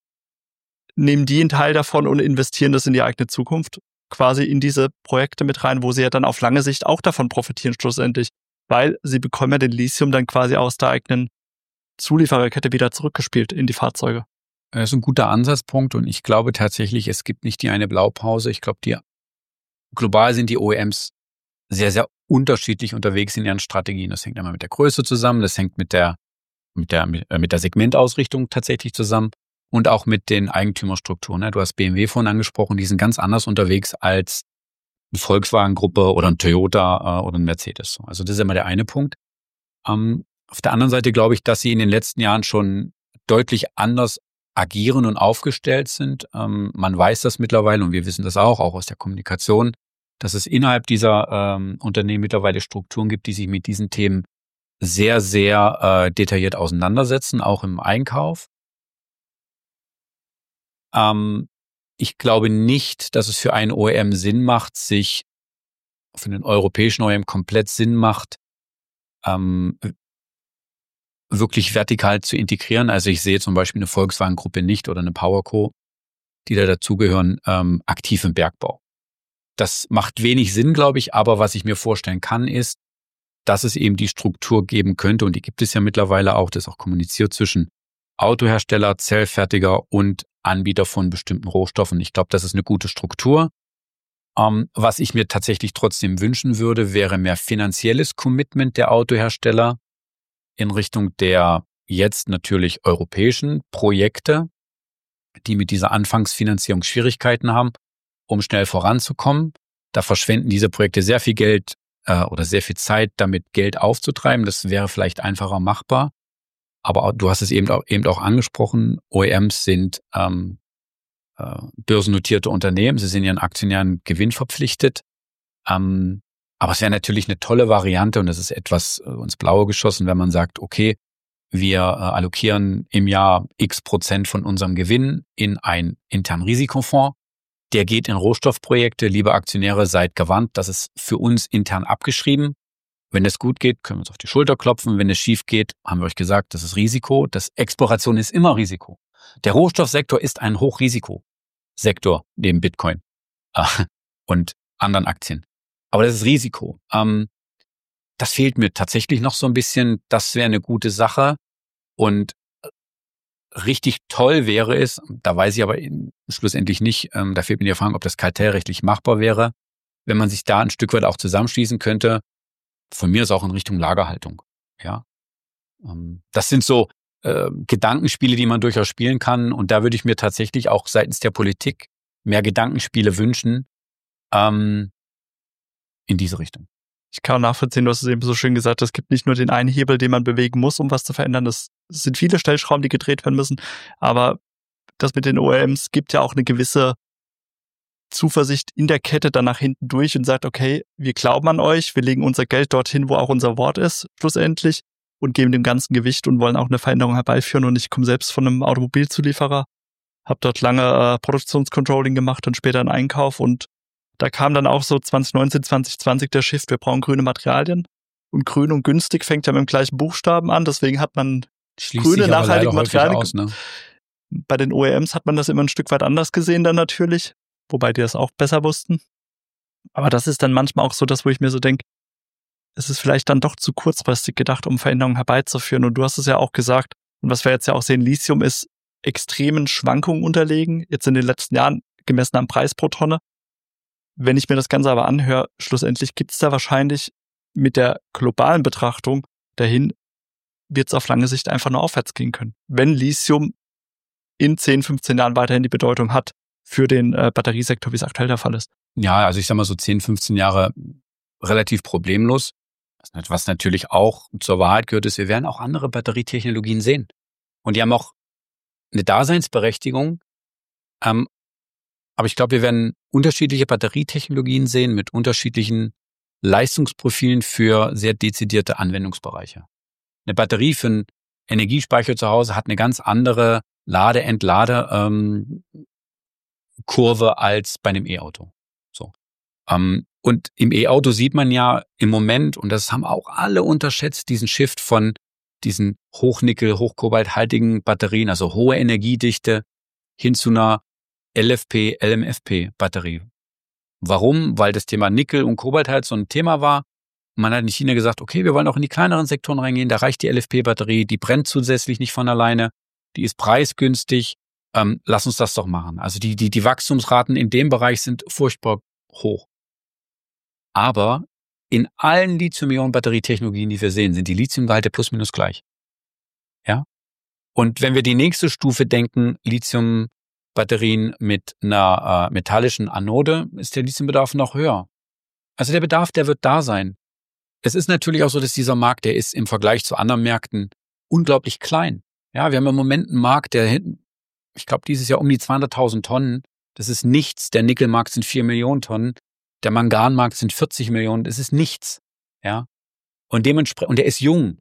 nehmen die einen Teil davon und investieren das in die eigene Zukunft, quasi in diese Projekte mit rein, wo sie ja dann auf lange Sicht auch davon profitieren schlussendlich, weil sie bekommen ja den Lithium dann quasi aus der eigenen Zuliefererkette wieder zurückgespielt in die Fahrzeuge.
Das ist ein guter Ansatzpunkt und ich glaube tatsächlich, es gibt nicht die eine Blaupause. Ich glaube, global sind die OEMs sehr, sehr unterschiedlich unterwegs in ihren Strategien. Das hängt immer mit der Größe zusammen, das hängt mit der Segmentausrichtung tatsächlich zusammen und auch mit den Eigentümerstrukturen. Du hast BMW vorhin angesprochen, die sind ganz anders unterwegs als eine Volkswagen-Gruppe oder ein Toyota oder ein Mercedes. Also das ist immer der eine Punkt. Auf der anderen Seite glaube ich, dass sie in den letzten Jahren schon deutlich anders agieren und aufgestellt sind. Man weiß das mittlerweile und wir wissen das auch aus der Kommunikation, dass es innerhalb dieser Unternehmen mittlerweile Strukturen gibt, die sich mit diesen Themen sehr, sehr detailliert auseinandersetzen, auch im Einkauf. Ich glaube nicht, dass es für einen OEM Sinn macht, für einen europäischen OEM komplett Sinn macht, wirklich vertikal zu integrieren. Also ich sehe zum Beispiel eine Volkswagen-Gruppe nicht oder eine PowerCo, die da dazugehören, aktiv im Bergbau. Das macht wenig Sinn, glaube ich, aber was ich mir vorstellen kann, ist, dass es eben die Struktur geben könnte, und die gibt es ja mittlerweile auch, das ist auch kommuniziert zwischen Autohersteller, Zellfertiger und Anbieter von bestimmten Rohstoffen. Ich glaube, das ist eine gute Struktur. Was ich mir tatsächlich trotzdem wünschen würde, wäre mehr finanzielles Commitment der Autohersteller in Richtung der jetzt natürlich europäischen Projekte, die mit dieser Anfangsfinanzierung Schwierigkeiten haben, um schnell voranzukommen. Da verschwenden diese Projekte sehr viel Geld oder sehr viel Zeit, damit Geld aufzutreiben. Das wäre vielleicht einfacher machbar. Aber du hast es eben auch angesprochen, OEMs sind börsennotierte Unternehmen, sie sind ihren Aktionären Gewinn verpflichtet. Aber es wäre natürlich eine tolle Variante und das ist etwas ins Blaue geschossen, wenn man sagt, okay, wir allokieren im Jahr X% von unserem Gewinn in einen internen Risikofonds. Der geht in Rohstoffprojekte. Liebe Aktionäre, seid gewarnt, das ist für uns intern abgeschrieben. Wenn es gut geht, können wir uns auf die Schulter klopfen. Wenn es schief geht, haben wir euch gesagt, das ist Risiko. Exploration ist immer Risiko. Der Rohstoffsektor ist ein Hochrisikosektor neben Bitcoin und anderen Aktien. Aber das ist Risiko. Das fehlt mir tatsächlich noch so ein bisschen. Das wäre eine gute Sache. Und richtig toll wäre es, da weiß ich aber schlussendlich nicht, da fehlt mir die Erfahrung, ob das kartellrechtlich machbar wäre, wenn man sich da ein Stück weit auch zusammenschließen könnte. Von mir ist auch in Richtung Lagerhaltung. Ja, das sind so Gedankenspiele, die man durchaus spielen kann. Und da würde ich mir tatsächlich auch seitens der Politik mehr Gedankenspiele wünschen in diese Richtung.
Ich kann auch nachvollziehen, du hast es eben so schön gesagt, es gibt nicht nur den einen Hebel, den man bewegen muss, um was zu verändern. Es sind viele Stellschrauben, die gedreht werden müssen. Aber das mit den OEMs gibt ja auch eine gewisse Zuversicht in der Kette dann nach hinten durch und sagt, okay, wir glauben an euch, wir legen unser Geld dorthin, wo auch unser Wort ist, schlussendlich, und geben dem ganzen Gewicht und wollen auch eine Veränderung herbeiführen. Und ich komme selbst von einem Automobilzulieferer, habe dort lange Produktionscontrolling gemacht und später einen Einkauf, und da kam dann auch so 2019, 2020 der Shift, wir brauchen grüne Materialien. Und grün und günstig fängt ja mit dem gleichen Buchstaben an, deswegen hat man grüne, nachhaltige Materialien.
Aus, ne?
Bei den OEMs hat man das immer ein Stück weit anders gesehen dann natürlich, wobei die das auch besser wussten. Aber das ist dann manchmal auch so das, wo ich mir so denke, es ist vielleicht dann doch zu kurzfristig gedacht, um Veränderungen herbeizuführen. Und du hast es ja auch gesagt, und was wir jetzt ja auch sehen, Lithium ist extremen Schwankungen unterlegen, jetzt in den letzten Jahren gemessen am Preis pro Tonne. Wenn ich mir das Ganze aber anhöre, schlussendlich gibt es da wahrscheinlich mit der globalen Betrachtung dahin, wird es auf lange Sicht einfach nur aufwärts gehen können. Wenn Lithium in 10, 15 Jahren weiterhin die Bedeutung hat für den Batteriesektor, wie es aktuell der Fall ist.
Ja, also ich sag mal so 10, 15 Jahre relativ problemlos. Was natürlich auch zur Wahrheit gehört, ist, wir werden auch andere Batterietechnologien sehen. Und die haben auch eine Daseinsberechtigung. Aber ich glaube, wir werden unterschiedliche Batterietechnologien sehen mit unterschiedlichen Leistungsprofilen für sehr dezidierte Anwendungsbereiche. Eine Batterie für einen Energiespeicher zu Hause hat eine ganz andere Kurve als bei einem E-Auto. So. Und im E-Auto sieht man ja im Moment, und das haben auch alle unterschätzt, diesen Shift von diesen Hochnickel, hochkobalthaltigen Batterien, also hohe Energiedichte, hin zu einer LFP, LMFP-Batterie. Warum? Weil das Thema Nickel und Kobalt halt so ein Thema war. Man hat in China gesagt, okay, wir wollen auch in die kleineren Sektoren reingehen, da reicht die LFP-Batterie, die brennt zusätzlich nicht von alleine, die ist preisgünstig, lass uns das doch machen. Also die Wachstumsraten in dem Bereich sind furchtbar hoch. Aber in allen Lithium-Ionen-Batterietechnologien, die wir sehen, sind die Lithiumgehalte plus minus gleich. Ja? Und wenn wir die nächste Stufe denken, Lithium-Batterien mit einer metallischen Anode, ist der Lithiumbedarf noch höher. Also der Bedarf, der wird da sein. Es ist natürlich auch so, dass dieser Markt, der ist im Vergleich zu anderen Märkten unglaublich klein. Ja, wir haben im Moment einen Markt, der hinten, ich glaube, dieses Jahr um die 200.000 Tonnen. Das ist nichts. Der Nickelmarkt sind 4 Millionen Tonnen. Der Manganmarkt sind 40 Millionen. Das ist nichts. Ja. Und dementsprechend, und der ist jung.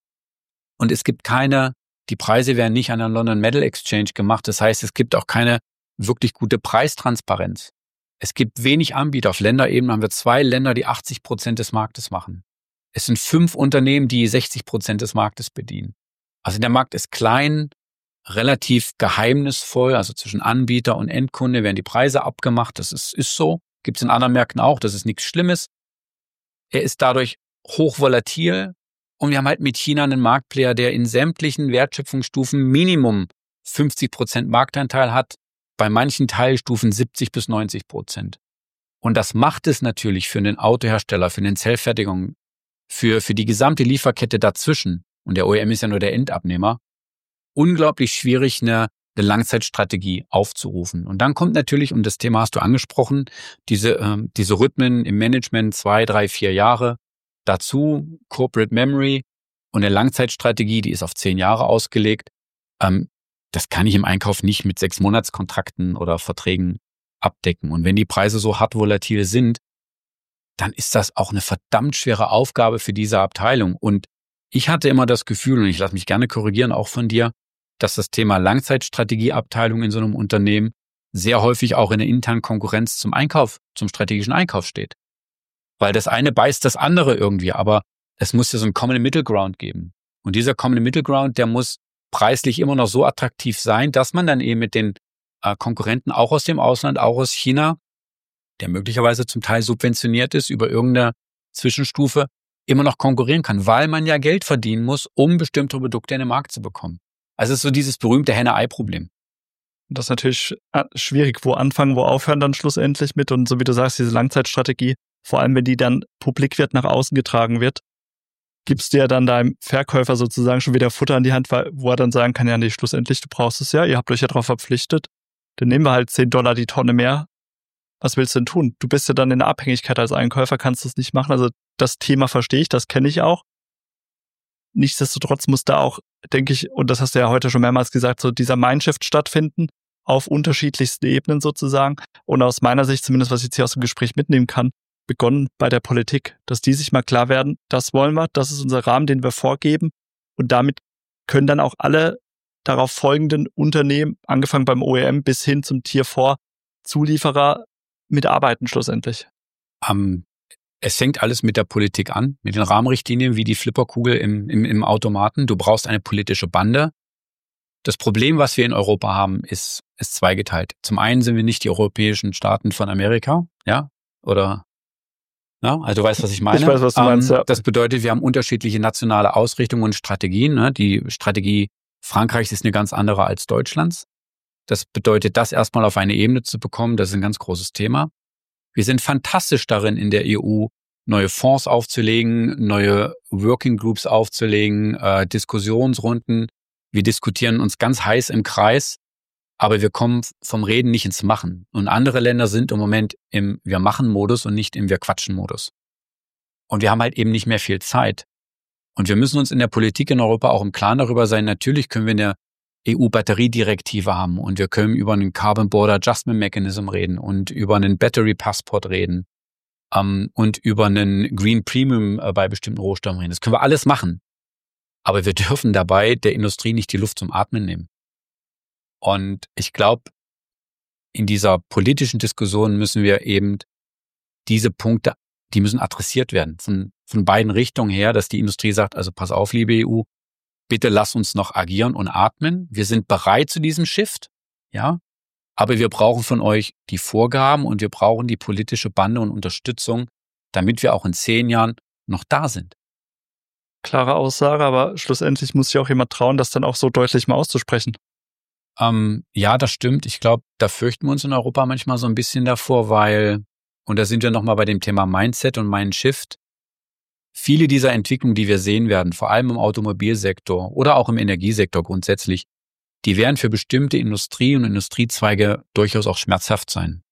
Und es gibt die Preise werden nicht an der London Metal Exchange gemacht. Das heißt, es gibt auch keine wirklich gute Preistransparenz. Es gibt wenig Anbieter. Auf Länderebene haben wir 2 Länder, die 80% des Marktes machen. Es sind 5 Unternehmen, die 60% des Marktes bedienen. Also der Markt ist klein, relativ geheimnisvoll, also zwischen Anbieter und Endkunde werden die Preise abgemacht. Das ist so. Gibt es in anderen Märkten auch. Das ist nichts Schlimmes. Er ist dadurch hochvolatil. Und wir haben halt mit China einen Marktplayer, der in sämtlichen Wertschöpfungsstufen Minimum 50% Marktanteil hat. Bei manchen Teilstufen 70-90%. Und das macht es natürlich für den Autohersteller, für den Zellfertigung, für die gesamte Lieferkette dazwischen, und der OEM ist ja nur der Endabnehmer, unglaublich schwierig, eine Langzeitstrategie aufzurufen. Und dann kommt natürlich, und das Thema hast du angesprochen, diese Rhythmen im Management 2, 3, 4 Jahre, dazu Corporate Memory und eine Langzeitstrategie, die ist auf 10 Jahre ausgelegt. Das kann ich im Einkauf nicht mit 6-Monats-Kontrakten oder Verträgen abdecken. Und wenn die Preise so hart volatil sind, dann ist das auch eine verdammt schwere Aufgabe für diese Abteilung. Und ich hatte immer das Gefühl, und ich lasse mich gerne korrigieren, auch von dir, dass das Thema Langzeitstrategieabteilung in so einem Unternehmen sehr häufig auch in der internen Konkurrenz zum strategischen Einkauf steht. Weil das eine beißt das andere irgendwie, aber es muss ja so einen Common Middle Ground geben. Und dieser Common Middle Ground, der muss preislich immer noch so attraktiv sein, dass man dann eben mit den Konkurrenten auch aus dem Ausland, auch aus China, der möglicherweise zum Teil subventioniert ist über irgendeine Zwischenstufe, immer noch konkurrieren kann, weil man ja Geld verdienen muss, um bestimmte Produkte in den Markt zu bekommen. Also es ist so dieses berühmte Henne-Ei-Problem.
Das ist natürlich schwierig, wo anfangen, wo aufhören dann schlussendlich mit. Und so wie du sagst, diese Langzeitstrategie, vor allem wenn die dann publik wird, nach außen getragen wird, gibst du ja dann deinem Verkäufer sozusagen schon wieder Futter in die Hand, wo er dann sagen kann, ja nee, schlussendlich, du brauchst es ja, ihr habt euch ja darauf verpflichtet, dann nehmen wir halt $10 die Tonne mehr. Was willst du denn tun? Du bist ja dann in der Abhängigkeit als Einkäufer, kannst du es nicht machen. Also das Thema verstehe ich, das kenne ich auch. Nichtsdestotrotz muss da auch, denke ich, und das hast du ja heute schon mehrmals gesagt, so dieser Mindshift stattfinden auf unterschiedlichsten Ebenen sozusagen. Und aus meiner Sicht, zumindest was ich jetzt hier aus dem Gespräch mitnehmen kann, begonnen bei der Politik, dass die sich mal klar werden, das wollen wir, das ist unser Rahmen, den wir vorgeben. Und damit können dann auch alle darauf folgenden Unternehmen, angefangen beim OEM bis hin zum Tier 4 Zulieferer, mitarbeiten schlussendlich.
Es fängt alles mit der Politik an, mit den Rahmenrichtlinien wie die Flipperkugel im Automaten. Du brauchst eine politische Bande. Das Problem, was wir in Europa haben, ist zweigeteilt. Zum einen sind wir nicht die europäischen Staaten von Amerika, ja, oder, ja, also du weißt, was ich meine.
Ich weiß, was du meinst, ja.
Das bedeutet, wir haben unterschiedliche nationale Ausrichtungen und Strategien. Ne? Die Strategie Frankreichs ist eine ganz andere als Deutschlands. Das bedeutet, das erstmal auf eine Ebene zu bekommen, das ist ein ganz großes Thema. Wir sind fantastisch darin, in der EU neue Fonds aufzulegen, neue Working Groups aufzulegen, Diskussionsrunden. Wir diskutieren uns ganz heiß im Kreis, aber wir kommen vom Reden nicht ins Machen. Und andere Länder sind im Moment im Wir-machen-Modus und nicht im Wir-quatschen-Modus. Und wir haben halt eben nicht mehr viel Zeit. Und wir müssen uns in der Politik in Europa auch im Klaren darüber sein, natürlich können wir eine EU-Batteriedirektive haben und wir können über einen Carbon Border Adjustment Mechanism reden und über einen Battery Passport reden und über einen Green Premium bei bestimmten Rohstoffen reden. Das können wir alles machen. Aber wir dürfen dabei der Industrie nicht die Luft zum Atmen nehmen. Und ich glaube, in dieser politischen Diskussion müssen wir eben diese Punkte, die müssen adressiert werden. Von beiden Richtungen her, dass die Industrie sagt, also pass auf, liebe EU, bitte lass uns noch agieren und atmen. Wir sind bereit zu diesem Shift, ja. Aber wir brauchen von euch die Vorgaben und wir brauchen die politische Bande und Unterstützung, damit wir auch in 10 Jahren noch da sind.
Klare Aussage, aber schlussendlich muss sich auch jemand trauen, das dann auch so deutlich mal auszusprechen.
Ja, das stimmt. Ich glaube, da fürchten wir uns in Europa manchmal so ein bisschen davor, weil, und da sind wir nochmal bei dem Thema Mindset und Mindshift, viele dieser Entwicklungen, die wir sehen werden, vor allem im Automobilsektor oder auch im Energiesektor grundsätzlich, die werden für bestimmte Industrie und Industriezweige durchaus auch schmerzhaft sein,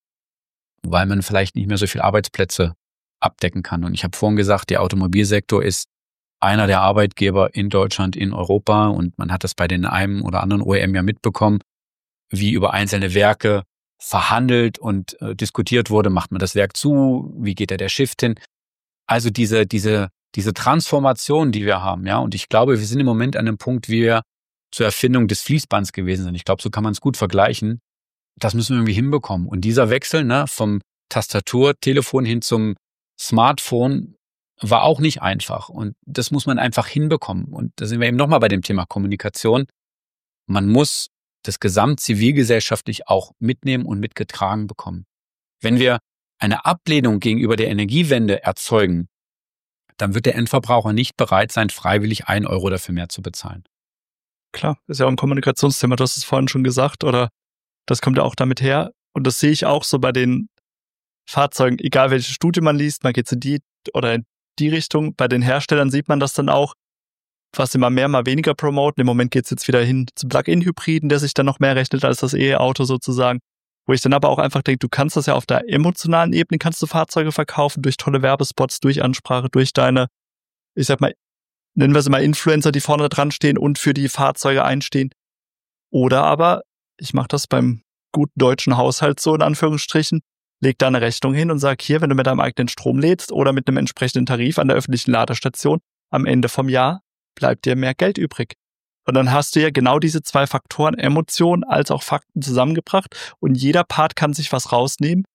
weil man vielleicht nicht mehr so viele Arbeitsplätze abdecken kann. Und ich habe vorhin gesagt, der Automobilsektor ist einer der Arbeitgeber in Deutschland, in Europa, und man hat das bei den einem oder anderen OEM ja mitbekommen, wie über einzelne Werke verhandelt und diskutiert wurde, macht man das Werk zu, wie geht der Shift hin? Also diese Transformation, die wir haben, ja, und ich glaube, wir sind im Moment an einem Punkt, wie wir zur Erfindung des Fließbands gewesen sind. Ich glaube, so kann man es gut vergleichen. Das müssen wir irgendwie hinbekommen. Und dieser Wechsel, ne, vom Tastaturtelefon hin zum Smartphone war auch nicht einfach. Und das muss man einfach hinbekommen. Und da sind wir eben nochmal bei dem Thema Kommunikation. Man muss das gesamtzivilgesellschaftlich auch mitnehmen und mitgetragen bekommen. Wenn wir eine Ablehnung gegenüber der Energiewende erzeugen, dann wird der Endverbraucher nicht bereit sein, freiwillig 1 Euro dafür mehr zu bezahlen.
Klar, ist ja auch ein Kommunikationsthema, du hast es vorhin schon gesagt, oder das kommt ja auch damit her. Und das sehe ich auch so bei den Fahrzeugen, egal welche Studie man liest, man geht in die oder in die Richtung. Bei den Herstellern sieht man das dann auch, was immer mehr, mal weniger promoten. Im Moment geht es jetzt wieder hin zum Plug-in-Hybriden, der sich dann noch mehr rechnet als das E-Auto sozusagen. Wo ich dann aber auch einfach denke, du kannst das ja auf der emotionalen Ebene, kannst du Fahrzeuge verkaufen, durch tolle Werbespots, durch Ansprache, durch deine, ich sag mal, nennen wir sie mal Influencer, die vorne dran stehen und für die Fahrzeuge einstehen. Oder aber, ich mache das beim guten deutschen Haushalt so in Anführungsstrichen, leg da eine Rechnung hin und sag hier, wenn du mit deinem eigenen Strom lädst oder mit einem entsprechenden Tarif an der öffentlichen Ladestation, am Ende vom Jahr bleibt dir mehr Geld übrig. Und dann hast du ja genau diese 2 Faktoren, Emotionen als auch Fakten zusammengebracht und jeder Part kann sich was rausnehmen,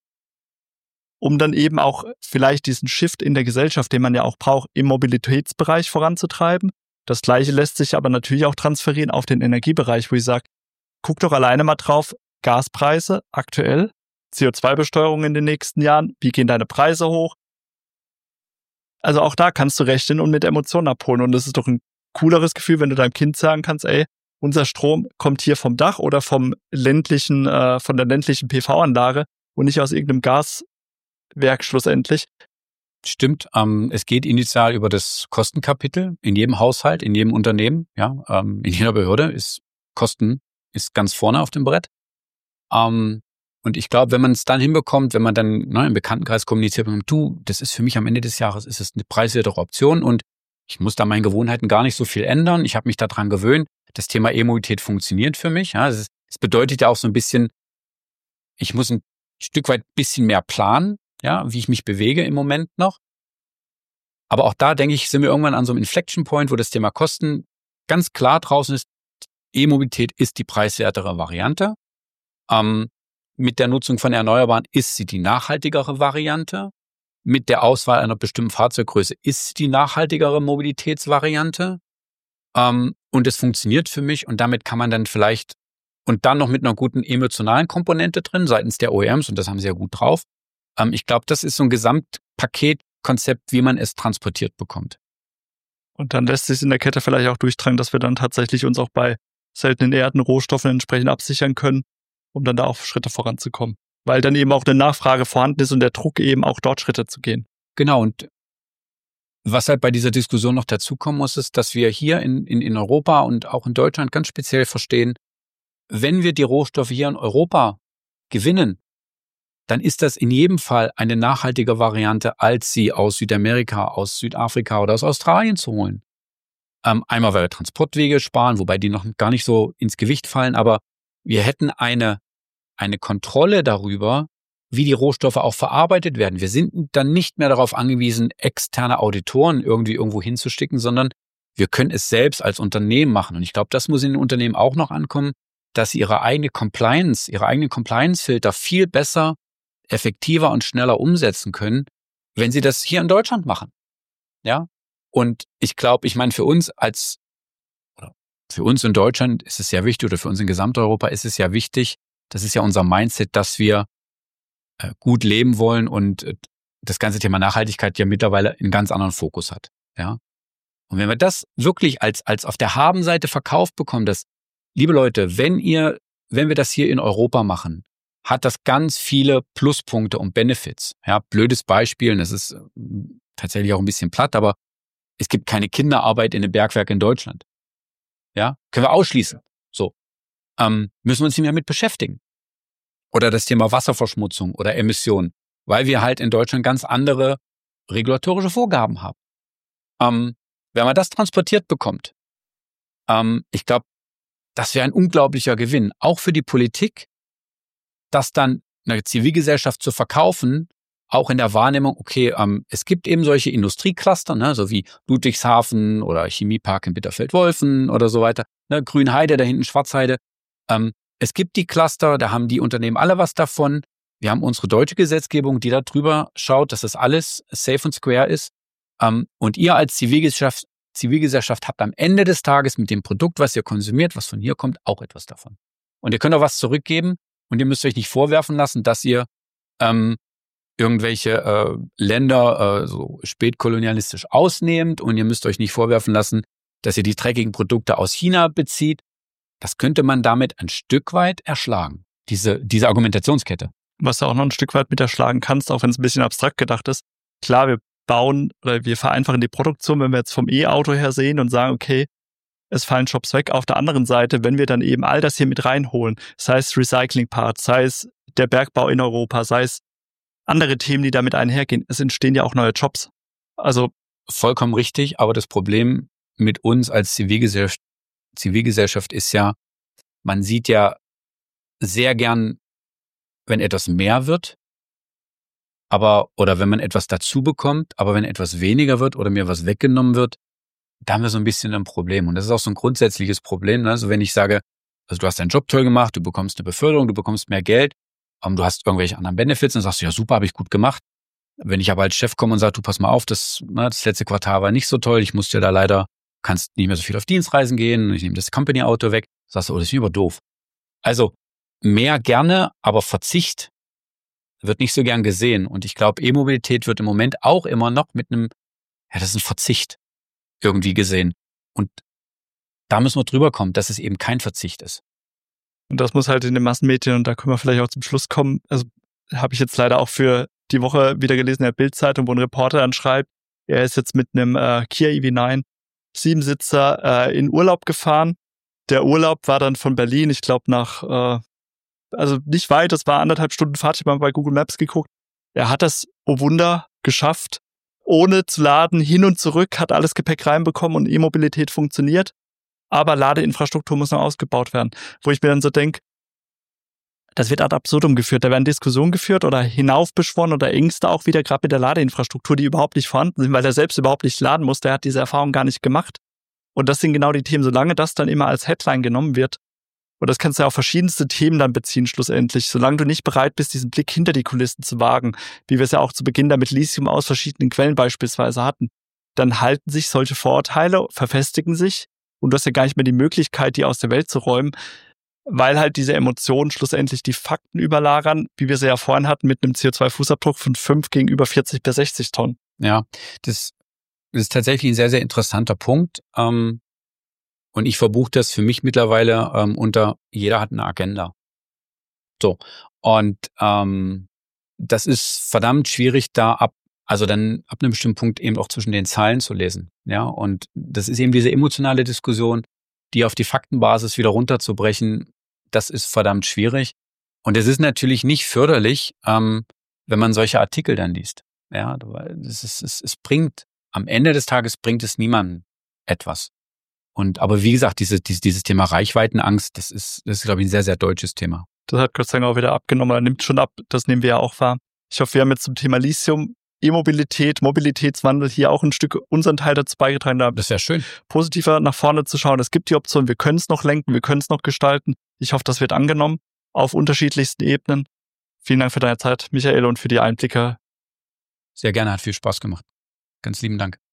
um dann eben auch vielleicht diesen Shift in der Gesellschaft, den man ja auch braucht, im Mobilitätsbereich voranzutreiben. Das Gleiche lässt sich aber natürlich auch transferieren auf den Energiebereich, wo ich sage, guck doch alleine mal drauf, Gaspreise aktuell, CO2-Besteuerung in den nächsten Jahren, wie gehen deine Preise hoch? Also auch da kannst du rechnen und mit Emotionen abholen und das ist doch ein cooleres Gefühl, wenn du deinem Kind sagen kannst, ey, unser Strom kommt hier vom Dach oder vom ländlichen, von der ländlichen PV-Anlage und nicht aus irgendeinem Gaswerk schlussendlich.
Stimmt, es geht initial über das Kostenkapitel in jedem Haushalt, in jedem Unternehmen, ja, in jeder Behörde ist Kosten ist ganz vorne auf dem Brett. Und ich glaube, wenn man es dann hinbekommt, wenn man dann im Bekanntenkreis kommuniziert, du, das ist für mich am Ende des Jahres, ist es eine preiswertere Option und ich muss da meine Gewohnheiten gar nicht so viel ändern. Ich habe mich daran gewöhnt. Das Thema E-Mobilität funktioniert für mich. Ja, es bedeutet ja auch so ein bisschen, ich muss ein Stück weit ein bisschen mehr planen, ja, wie ich mich bewege im Moment noch. Aber auch da, denke ich, sind wir irgendwann an so einem Inflection Point, wo das Thema Kosten ganz klar draußen ist. E-Mobilität ist die preiswertere Variante. Mit der Nutzung von Erneuerbaren ist sie die nachhaltigere Variante. mit der Auswahl einer bestimmten Fahrzeuggröße ist die nachhaltigere Mobilitätsvariante. Und es funktioniert für mich und damit kann man dann vielleicht und dann noch mit einer guten emotionalen Komponente drin seitens der OEMs und das haben sie ja gut drauf. Ich glaube, das ist so ein Gesamtpaketkonzept, wie man es transportiert bekommt.
Und dann lässt sich in der Kette vielleicht auch durchtragen, dass wir dann tatsächlich uns auch bei seltenen Erden, Rohstoffen entsprechend absichern können, um dann da auch Schritte voranzukommen. Weil dann eben auch eine Nachfrage vorhanden ist und der Druck eben auch dort Schritte zu gehen.
Genau, und was halt bei dieser Diskussion noch dazukommen muss, ist, dass wir hier in Europa und auch in Deutschland ganz speziell verstehen, wenn wir die Rohstoffe hier in Europa gewinnen, dann ist das in jedem Fall eine nachhaltige Variante, als sie aus Südamerika, aus Südafrika oder aus Australien zu holen. Einmal, weil wir Transportwege sparen, wobei die noch gar nicht so ins Gewicht fallen, aber wir hätten eine Kontrolle darüber, wie die Rohstoffe auch verarbeitet werden. Wir sind dann nicht mehr darauf angewiesen, externe Auditoren irgendwo hinzusticken, sondern wir können es selbst als Unternehmen machen. Und ich glaube, das muss in den Unternehmen auch noch ankommen, dass sie ihre eigenen Compliance-Filter viel besser, effektiver und schneller umsetzen können, wenn sie das hier in Deutschland machen. Ja? Und ich glaube, für uns in Deutschland ist es sehr wichtig, oder für uns in Gesamteuropa ist es ja wichtig, das ist ja unser Mindset, dass wir gut leben wollen und das ganze Thema Nachhaltigkeit ja mittlerweile einen ganz anderen Fokus hat. Ja? Und wenn wir das wirklich als auf der Habenseite verkauft bekommen, dass, liebe Leute, wenn wir das hier in Europa machen, hat das ganz viele Pluspunkte und Benefits. Ja, blödes Beispiel, das ist tatsächlich auch ein bisschen platt, aber es gibt keine Kinderarbeit in einem Bergwerk in Deutschland. Ja, können wir ausschließen. So. Müssen wir uns nicht mehr mit beschäftigen. Oder das Thema Wasserverschmutzung oder Emissionen, weil wir halt in Deutschland ganz andere regulatorische Vorgaben haben. Wenn man das transportiert bekommt, ich glaube, das wäre ein unglaublicher Gewinn, auch für die Politik, das dann einer Zivilgesellschaft zu verkaufen, auch in der Wahrnehmung, okay, es gibt eben solche Industriecluster, ne, so wie Ludwigshafen oder Chemiepark in Bitterfeld-Wolfen oder so weiter, ne, Grünheide, da hinten Schwarzheide. Es gibt die Cluster, da haben die Unternehmen alle was davon. Wir haben unsere deutsche Gesetzgebung, die da drüber schaut, dass das alles safe und square ist. Und ihr als Zivilgesellschaft habt am Ende des Tages mit dem Produkt, was ihr konsumiert, was von hier kommt, auch etwas davon. Und ihr könnt auch was zurückgeben und ihr müsst euch nicht vorwerfen lassen, dass ihr irgendwelche Länder so spätkolonialistisch ausnehmt und ihr müsst euch nicht vorwerfen lassen, dass ihr die dreckigen Produkte aus China bezieht. Das könnte man damit ein Stück weit erschlagen, diese Argumentationskette.
Was du auch noch ein Stück weit mit erschlagen kannst, auch wenn es ein bisschen abstrakt gedacht ist. Klar, wir bauen oder wir vereinfachen die Produktion, wenn wir jetzt vom E-Auto her sehen und sagen, okay, es fallen Jobs weg. Auf der anderen Seite, wenn wir dann eben all das hier mit reinholen, sei es Recycling-Parts, sei es der Bergbau in Europa, sei es andere Themen, die damit einhergehen, es entstehen ja auch neue Jobs. Also
vollkommen richtig, aber das Problem mit uns als Zivilgesellschaft ist ja, man sieht ja sehr gern, wenn etwas mehr wird, oder wenn man etwas dazu bekommt, aber wenn etwas weniger wird oder mir was weggenommen wird, da haben wir so ein bisschen ein Problem. Und das ist auch so ein grundsätzliches Problem. Ne? Also wenn ich sage, also du hast deinen Job toll gemacht, du bekommst eine Beförderung, du bekommst mehr Geld, du hast irgendwelche anderen Benefits, dann sagst du, ja super, habe ich gut gemacht. Wenn ich aber als Chef komme und sage, du pass mal auf, das letzte Quartal war nicht so toll, ich musste da leider, kannst nicht mehr so viel auf Dienstreisen gehen, ich nehme das Company-Auto weg, sagst du, oh, das ist mir aber doof. Also mehr gerne, aber Verzicht wird nicht so gern gesehen. Und ich glaube, E-Mobilität wird im Moment auch immer noch mit einem, das ist ein Verzicht irgendwie gesehen. Und da müssen wir drüber kommen, dass es eben kein Verzicht ist.
Und das muss halt in den Massenmedien, und da können wir vielleicht auch zum Schluss kommen, also habe ich jetzt leider auch für die Woche wieder gelesen in der Bild-Zeitung, wo ein Reporter dann schreibt, er ist jetzt mit einem Kia EV9 7-Sitzer in Urlaub gefahren. Der Urlaub war dann von Berlin, ich glaube nach, also nicht weit, das war 1,5 Stunden Fahrt, ich habe mal bei Google Maps geguckt. Er hat das, oh Wunder, geschafft, ohne zu laden, hin und zurück, hat alles Gepäck reinbekommen und E-Mobilität funktioniert. Aber Ladeinfrastruktur muss noch ausgebaut werden. Wo ich mir dann so denke, das wird ad absurdum geführt. Da werden Diskussionen geführt oder hinaufbeschworen oder Ängste auch wieder, gerade mit der Ladeinfrastruktur, die überhaupt nicht vorhanden sind, weil er selbst überhaupt nicht laden muss. Der hat diese Erfahrung gar nicht gemacht. Und das sind genau die Themen. Solange das dann immer als Headline genommen wird, Und das kannst du ja auf verschiedenste Themen dann beziehen schlussendlich. Solange du nicht bereit bist, diesen Blick hinter die Kulissen zu wagen, wie wir es ja auch zu Beginn da mit Lithium aus verschiedenen Quellen beispielsweise hatten, dann halten sich solche Vorurteile, verfestigen sich und du hast ja gar nicht mehr die Möglichkeit, die aus der Welt zu räumen, weil halt diese Emotionen schlussendlich die Fakten überlagern, wie wir sie ja vorhin hatten, mit einem CO2-Fußabdruck von 5 gegenüber 40 bis 60 Tonnen.
Ja, das ist tatsächlich ein sehr, sehr interessanter Punkt. Und ich verbuche das für mich mittlerweile unter jeder hat eine Agenda. So. Und das ist verdammt schwierig, dann ab einem bestimmten Punkt eben auch zwischen den Zeilen zu lesen. Ja, und das ist eben diese emotionale Diskussion, die auf die Faktenbasis wieder runterzubrechen, das ist verdammt schwierig. Und es ist natürlich nicht förderlich, wenn man solche Artikel dann liest. Ja, es bringt, am Ende des Tages bringt es niemandem etwas. Aber wie gesagt, dieses Thema Reichweitenangst, das ist, glaube ich, ein sehr, sehr deutsches Thema.
Das hat Gott sei Dank auch wieder abgenommen, er nimmt schon ab, das nehmen wir ja auch wahr. Ich hoffe, wir haben jetzt zum Thema Lithium, E-Mobilität, Mobilitätswandel hier auch ein Stück unseren Teil dazu beigetragen, da
das wäre schön,
positiver nach vorne zu schauen. Es gibt die Option, wir können es noch lenken, wir können es noch gestalten. Ich hoffe, das wird angenommen auf unterschiedlichsten Ebenen. Vielen Dank für deine Zeit, Michael, und für die Einblicke.
Sehr gerne, hat viel Spaß gemacht. Ganz lieben Dank.